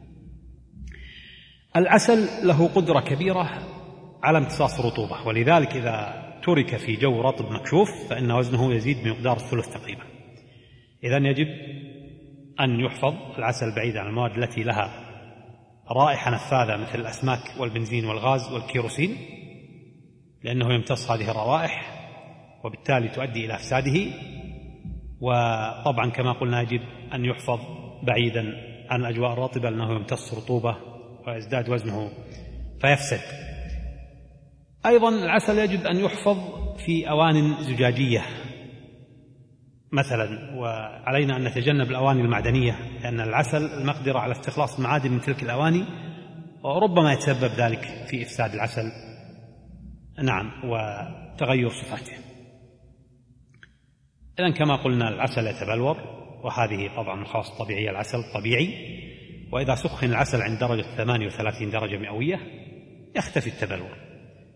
العسل له قدرة كبيرة على امتصاص الرطوبة، ولذلك إذا ترك في جو رطب مكشوف فإن وزنه يزيد بمقدار الثلث تقريبا. إذن يجب أن يحفظ العسل بعيدا عن المواد التي لها رائحة نفاذة مثل الأسماك والبنزين والغاز والكيروسين، لأنه يمتص هذه الروائح وبالتالي تؤدي إلى إفساده. وطبعا كما قلنا يجب أن يحفظ بعيدا عن الأجواء الرطبة لأنه يمتص رطوبة ويزداد وزنه فيفسد. أيضا العسل يجب أن يحفظ في أواني زجاجية مثلا، وعلينا أن نتجنب الأواني المعدنية، لأن العسل المقدرة على استخلاص المعادن من تلك الأواني وربما يتسبب ذلك في إفساد العسل، نعم، وتغير صفاته. إذن كما قلنا العسل يتبلور، وهذه طبعا خاص طبيعية العسل الطبيعي. وإذا سخن العسل عند درجة ثمانية وثلاثين درجة مئوية يختفي التبلور.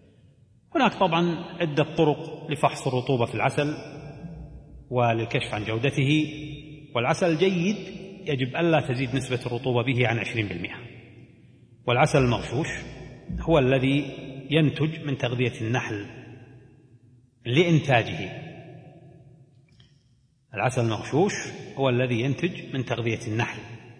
هناك طبعا عدة طرق لفحص الرطوبة في العسل وللكشف عن جودته، والعسل الجيد يجب ألا تزيد نسبة الرطوبة به عن عشرين بالمئة، والعسل المغشوش هو الذي ينتج من تغذية النحل لإنتاجه. العسل المغشوش هو الذي ينتج من تغذية النحل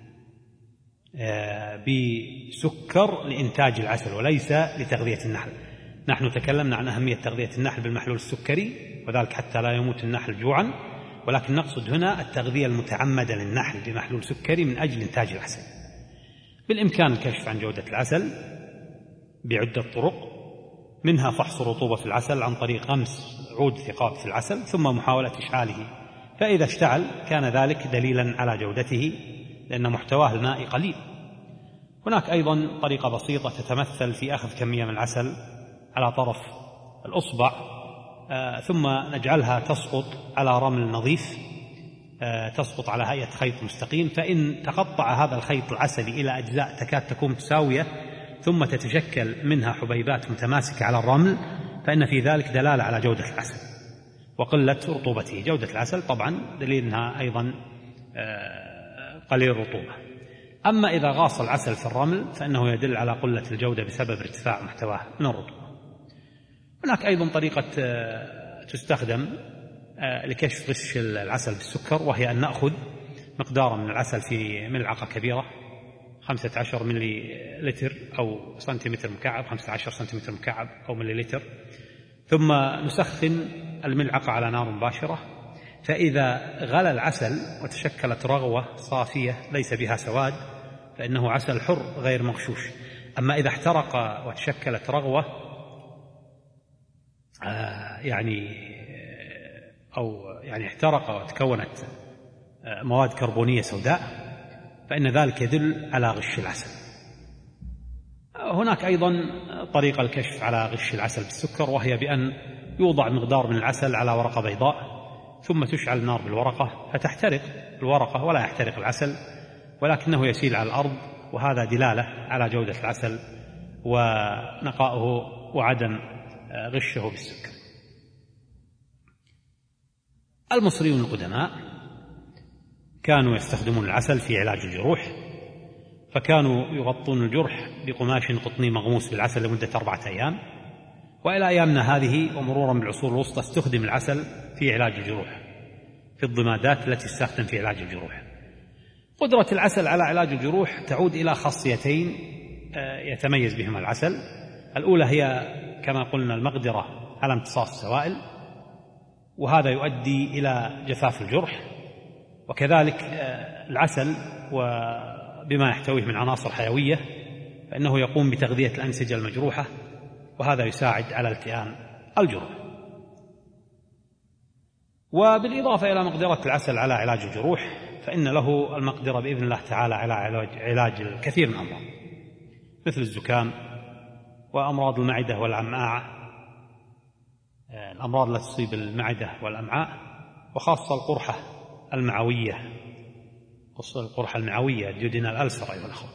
بسكر لإنتاج العسل وليس لتغذية النحل. نحن تكلمنا عن أهمية تغذية النحل بالمحلول السكري، وذلك حتى لا يموت النحل جوعا، ولكن نقصد هنا التغذية المتعمدة للنحل بمحلول سكري من أجل إنتاج العسل. بالإمكان الكشف عن جودة العسل بعدة طرق، منها فحص الرطوبة في العسل عن طريق غمس عود ثقاب في العسل ثم محاولة إشعاله، فإذا اشتعل كان ذلك دليلا على جودته لأن محتواه المائي قليل. هناك أيضا طريقة بسيطة تتمثل في أخذ كمية من العسل على طرف الأصبع آه ثم نجعلها تسقط على رمل نظيف، آه تسقط على هيئة خيط مستقيم، فإن تقطع هذا الخيط العسلي إلى أجزاء تكاد تكون متساوية ثم تتشكل منها حبيبات متماسكة على الرمل، فإن في ذلك دلالة على جودة العسل وقلة رطوبته. جودة العسل طبعا دليل أنها أيضا آه قليل الرطوبة. أما إذا غاص العسل في الرمل فإنه يدل على قلة الجودة بسبب ارتفاع محتواه من الرطوبة. هناك أيضا طريقة تستخدم لكشف غش العسل بالسكر، وهي أن نأخذ مقدارا من العسل في ملعقة كبيرة خمسة عشر ملي لتر أو سنتيمتر مكعب، خمسة عشر سنتيمتر مكعب أو ملي لتر، ثم نسخن الملعقة على نار مباشرة، فإذا غلى العسل وتشكلت رغوة صافية ليس بها سواد فإنه عسل حر غير مغشوش. أما إذا احترق وتشكلت رغوة آه يعني أو يعني احترق وتكونت آه مواد كربونية سوداء فإن ذلك يدل على غش العسل. هناك أيضا طريقة الكشف على غش العسل بالسكر، وهي بأن يوضع مقدار من العسل على ورقة بيضاء ثم تشعل النار بالورقة فتحترق الورقة ولا يحترق العسل، ولكنه يسيل على الأرض، وهذا دلالة على جودة العسل ونقائه وعدم غشه بالسكر. المصريون القدماء كانوا يستخدمون العسل في علاج الجروح، فكانوا يغطون الجرح بقماش قطني مغموس بالعسل لمدة أربعة أيام، وإلى أيامنا هذه ومرورا بالعصور الوسطى استخدم العسل في علاج الجروح في الضمادات التي تستخدم في علاج الجروح. قدرة العسل على علاج الجروح تعود إلى خاصيتين يتميز بهما العسل. الأولى هي كما قلنا المقدرة على امتصاص السوائل، وهذا يؤدي إلى جفاف الجرح، وكذلك العسل وبما يحتويه من عناصر حيوية فإنه يقوم بتغذية الأنسجة المجروحة، وهذا يساعد على التئام الجروح. وبالإضافة إلى مقدرة العسل على علاج الجروح فإن له المقدرة بإذن الله تعالى على علاج الكثير من الأمراض مثل الزكام وأمراض المعدة والأمعاء، الأمراض التي تصيب المعدة والأمعاء، وخاصة القرحة المعوية، خاصة القرحة المعوية الجدينال ألسر أيها الأخوة،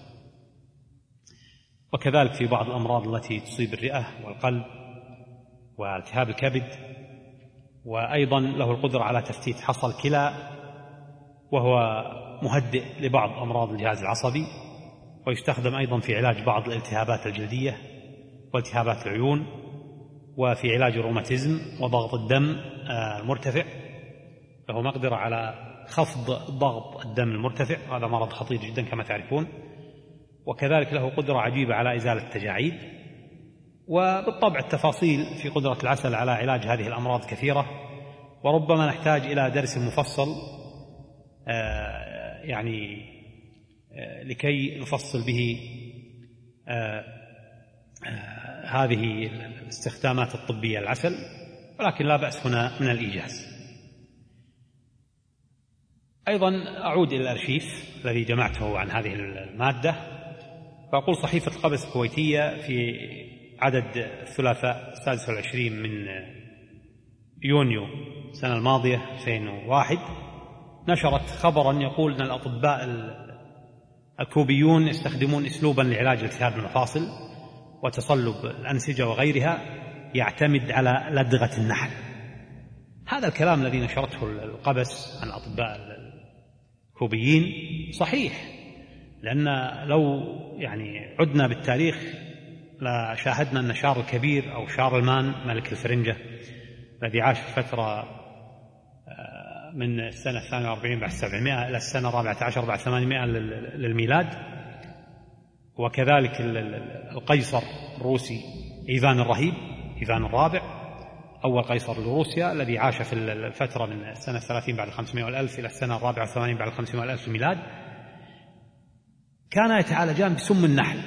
وكذلك في بعض الأمراض التي تصيب الرئة والقلب والتهاب الكبد. وأيضا له القدرة على تفتيت حصى الكلى، وهو مهدئ لبعض أمراض الجهاز العصبي، ويستخدم أيضا في علاج بعض الالتهابات الجلدية والتهابات العيون، وفي علاج الروماتيزم وضغط الدم المرتفع، له مقدرة على خفض ضغط الدم المرتفع، هذا مرض خطير جدا كما تعرفون، وكذلك له قدرة عجيبة على إزالة التجاعيد. وبالطبع التفاصيل في قدرة العسل على علاج هذه الأمراض كثيرة، وربما نحتاج إلى درس مفصل آه يعني آه لكي نفصل به آه آه هذه الاستخدامات الطبية العسل، ولكن لا بأس هنا من الإيجاز. أيضا أعود إلى الأرشيف الذي جمعته عن هذه المادة، فأقول صحيفة القبس الكويتية في عدد الثلاثاء السادس والعشرين من يونيو السنة الماضية ألفين وواحد نشرت خبرا يقول أن الأطباء الكوبيون يستخدمون أسلوبا لعلاج التهاب المفاصل وتصلب الأنسجة وغيرها يعتمد على لدغة النحل. هذا الكلام الذي نشرته القبس عن الأطباء الكوبيين صحيح، لأن لو يعني عدنا بالتاريخ لشاهدنا أن شارل الكبير أو شارلمان ملك الفرنجة الذي عاش في فترة من السنة الثانية والأربعين بعد سبعمائة إلى السنة الرابعة عشر بعد ثمانمائة للميلاد، وكذلك القيصر الروسي إيفان الرهيب إيفان الرابع أول قيصر لروسيا الذي عاش في الفترة من السنة الثلاثين بعد الخمسمائة والألف إلى السنة الرابعة والثمانين بعد الخمسمائة والألف الميلاد، كان يتعالجان بسم النحل،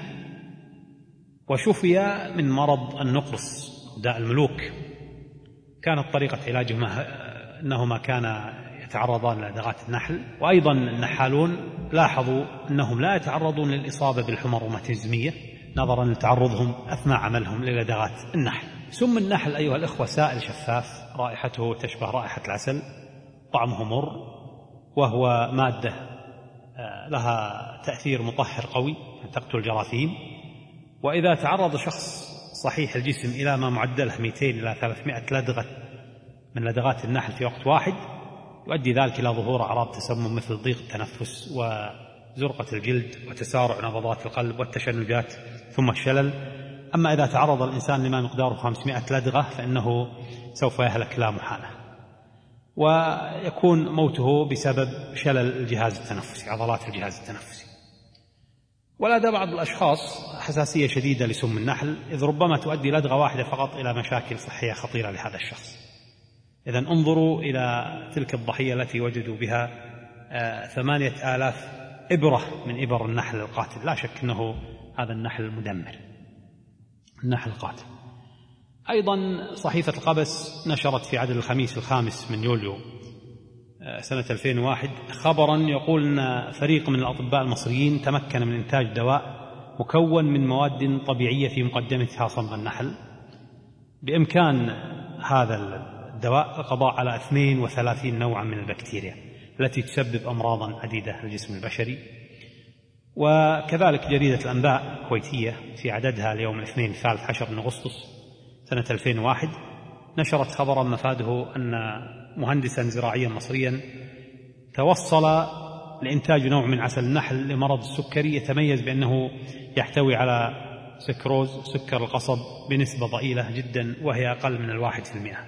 وشفي من مرض النقرس داء الملوك. كانت طريقة علاجهما أنهما كان يتعرضان لدغات النحل. وأيضا النحالون لاحظوا أنهم لا يتعرضون للإصابة بالحمى الروماتيزمية نظرا لتعرضهم أثناء عملهم لدغات النحل. سم النحل أيها الأخوة سائل شفاف، رائحته تشبه رائحة العسل، طعمه مر، وهو مادة لها تأثير مطهر قوي تقتل الجراثيم. وإذا تعرض شخص صحيح الجسم إلى ما معدله مئتين إلى ثلاثمائة لدغة من لدغات النحل في وقت واحد، يؤدي ذلك إلى ظهور أعراض تسمم مثل ضيق التنفس وزرقة الجلد وتسارع نبضات القلب والتشنجات ثم الشلل. أما إذا تعرض الإنسان لما مقداره خمسمائة لدغة فإنه سوف يهلك لا محالة، ويكون موته بسبب شلل الجهاز التنفسي عضلات الجهاز التنفسي. ولدى بعض الأشخاص حساسية شديدة لسم النحل، إذ ربما تؤدي لدغة واحدة فقط إلى مشاكل صحية خطيرة لهذا الشخص. إذن انظروا إلى تلك الضحية التي وجدوا بها ثمانية آلاف إبرة من إبر النحل القاتل. لا شك أنه هذا النحل المدمر، النحل القاتل. أيضا صحيفة القبس نشرت في عدد الخميس الخامس من يوليو سنة ألفين وواحد خبرا يقول أن فريق من الأطباء المصريين تمكن من إنتاج دواء مكون من مواد طبيعية في مقدمتها صمغ النحل. بإمكان هذا الدواء القضاء على اثنين وثلاثين نوعا من البكتيريا التي تسبب أمراضا عديدة للجسم البشري. وكذلك جريدة الأنباء الكويتية في عددها اليوم الاثنين الثالث عشر من أغسطس سنة ألفين وواحد نشرت خبرا مفاده أن مهندسا زراعيا مصريا توصل لإنتاج نوع من عسل النحل لمرض السكري يتميز بأنه يحتوي على سكروز سكر القصب بنسبة ضئيلة جدا وهي أقل من الواحد في المئة.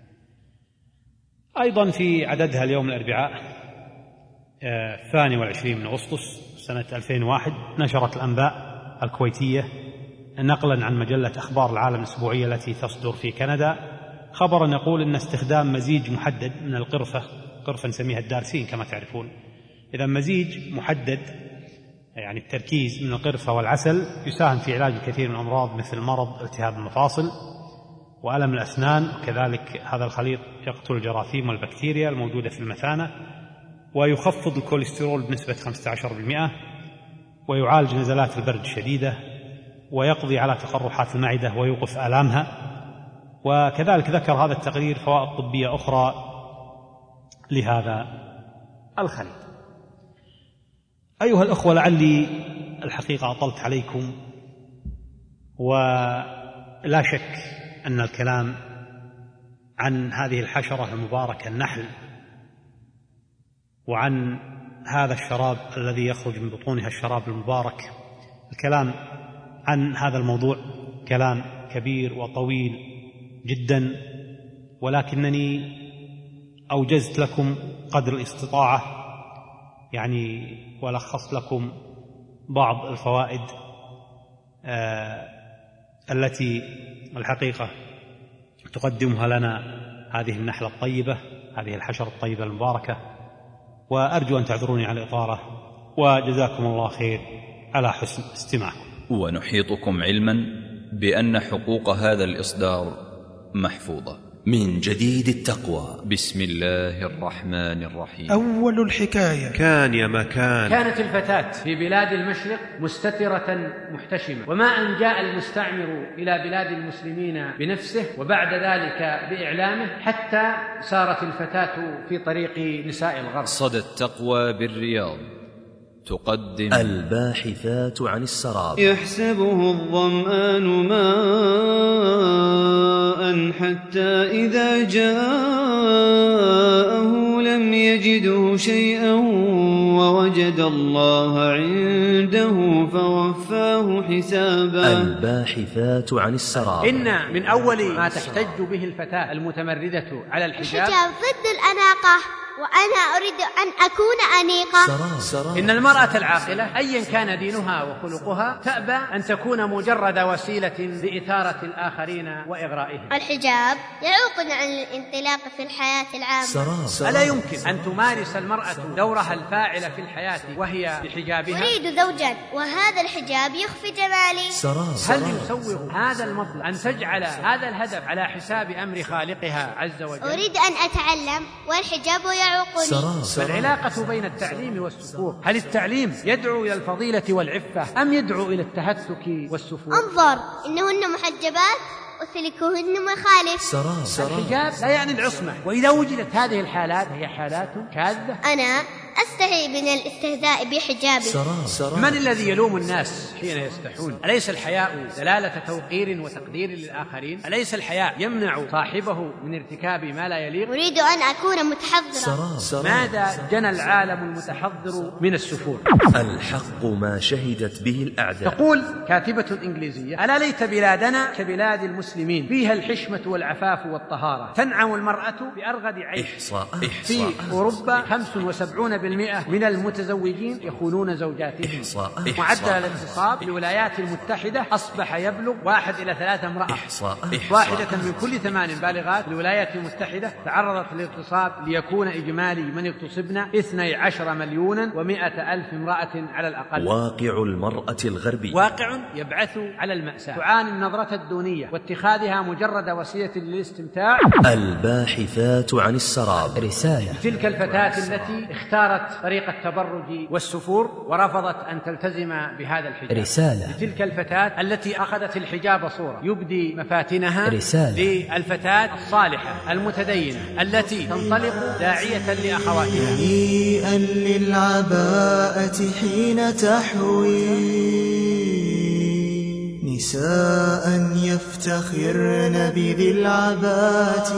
أيضا في عددها اليوم الأربعاء الثاني والعشرين من أغسطس سنة ألفين وواحد نشرت الأنباء الكويتية نقلا عن مجلة أخبار العالم الأسبوعية التي تصدر في كندا خبرا يقول أن استخدام مزيج محدد من القرفة، قرفة نسميها الدارسين كما تعرفون، إذا مزيج محدد يعني التركيز من القرفة والعسل يساهم في علاج الكثير من الأمراض مثل مرض التهاب المفاصل وألم الأسنان. وكذلك هذا الخليط يقتل الجراثيم والبكتيريا الموجودة في المثانة، ويخفض الكوليسترول بنسبة خمسة عشر بالمئة، ويعالج نزلات البرد الشديدة، ويقضي على تقرحات المعدة ويوقف آلامها. وكذلك ذكر هذا التقرير فوائد طبية أخرى لهذا الخليط. أيها الأخوة، لعلي الحقيقة أطلت عليكم، ولا شك أن الكلام عن هذه الحشرة المباركة النحل وعن هذا الشراب الذي يخرج من بطونها الشراب المبارك، الكلام عن هذا الموضوع كلام كبير وطويل جدا، ولكنني أوجزت لكم قدر الاستطاعة يعني ولخصت لكم بعض الفوائد آه التي الحقيقة تقدمها لنا هذه النحلة الطيبة، هذه الحشرة الطيبة المباركة، وأرجو أن تعذروني على الإطالة، وجزاكم الله خير على حسن استماعكم.
ونحيطكم علما بأن حقوق هذا الإصدار محفوظة. من جديد التقوى. بسم الله الرحمن الرحيم.
أول الحكاية. كان يا مكان.
كانت الفتاة في بلاد المشرق مستترة محتشمة، وما أن جاء المستعمر إلى بلاد المسلمين بنفسه وبعد ذلك بإعلامه حتى سارت الفتاة في طريق نساء الغرب.
صدى التقوى بالرياض تقدم الباحثات عن السراب.
يحسبه الظمآن ماء
حتى إذا جاءه لم يجده شيئا ووجد الله عنده فوفاه حسابه.
الباحثات عن السراب.
إن من أول ما تحتج به الفتاة المتمردة على الحجاب
الحجاب ضد الأناقة، وأنا أريد أن أكون أنيقة.
سراب. سراب.
إن المرأة العاقلة أيا كان دينها وخلقها تأبى أن تكون مجرد وسيلة لإثارة الآخرين وإغرائهم.
الحجاب يعوقنا عن الانطلاق في الحياة العامة.
سراب. سراب.
ألا يمكن أن تمارس المرأة دورها الفاعل في الحياة وهي بحجابها؟
أريد زوجا وهذا الحجاب يخفي جمالي.
سراب.
هل يسوغ هذا المطلب أن تجعل هذا الهدف على حساب أمر خالقها عز وجل؟
أريد أن أتعلم والحجاب يعوقني.
فالعلاقة بين التعليم والسفور، هل التعليم يدعو إلى الفضيلة والعفة أم يدعو إلى التهتك والسفور؟
انظر إنهن محجبات وسلكهن مخالف.
سراب. سراب.
الحجاب لا يعني العصمة، وإذا وجدت هذه الحالات هي حالات كاذبة.
أنا أستحي من الاستهزاء بحجابي.
سراب. سراب.
من الذي يلوم الناس حين يستحون؟ أليس الحياء دلالة توقير وتقدير للآخرين؟ أليس الحياء يمنع صاحبه من ارتكاب ما لا يليق؟
أريد أن أكون متحضرا.
سراب. سراب.
ماذا جنى العالم المتحضر من السفور؟
الحق ما شهدت به الأعداء.
تقول كاتبة إنجليزية: ألا ليت بلادنا كبلاد المسلمين فيها الحشمة والعفاف والطهارة، تنعم المرأة بأرغد عيش.
إحصاء.
في أوروبا خمسة وسبعين بالمئة من المتزوجين يخونون زوجاتهم.
إحصاء.
معدل الاغتصاب للولايات المتحدة أصبح يبلغ واحد إلى ثلاثة امرأة.
إحصاء.
واحدة من كل ثمان بالغات الولايات المتحدة تعرضت للاغتصاب، ليكون إجمالي من اغتصبن اثني عشر مليونا ومائة ألف امرأة على الأقل.
واقع المرأة الغربية
واقع يبعث على المأساة، تعاني النظرة الدونية واتخاذها مجرد وسيلة للاستمتاع.
الباحثات عن السراب. رسالة.
تلك الفتاة التي اختارت طريق التبرج والسفور ورفضت أن تلتزم بهذا الحجاب.
رسالة.
تلك الفتاة التي أخذت الحجاب صورة يبدي مفاتنها.
رسالة.
للفتاة الصالحة المتدينة التي تنطلق داعية لأخواتها.
هنيئا للعباءة حين تحوي نساء يفتخرن بذي العباءة.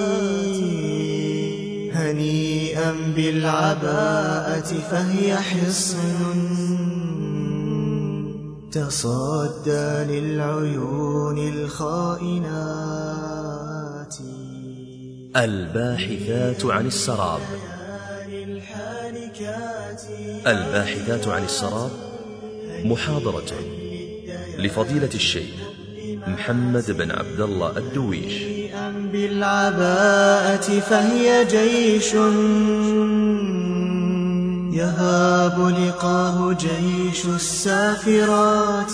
هنيئا بالعباءة فهي حصن تصدى للعيون الخائنات.
الباحثات عن السراب. الباحثات عن السراب محاضرة لفضيلة الشيخ محمد بن عبد الله الدويش.
بالعباءة فهي جيش يهاب لقاه جيش السافرات.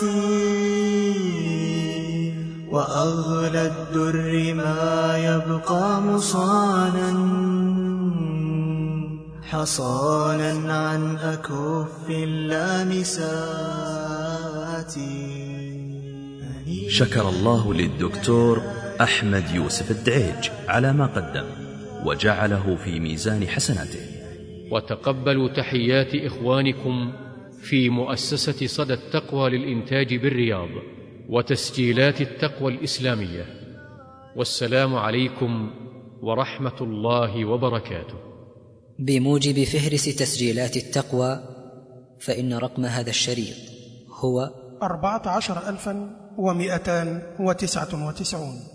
وأغلى الدر ما يبقى مصانا حصانا عن أكف اللامسات.
شكر الله للدكتور أحمد يوسف الدعيج على ما قدم وجعله في ميزان حسناته.
وتقبلوا تحيات إخوانكم في مؤسسة صدى التقوى للإنتاج بالرياض وتسجيلات التقوى الإسلامية، والسلام عليكم ورحمة الله وبركاته.
بموجب فهرس تسجيلات التقوى، فإن رقم هذا الشريط هو
أربعة عشر ألفا ومئتان وتسعة وتسعون.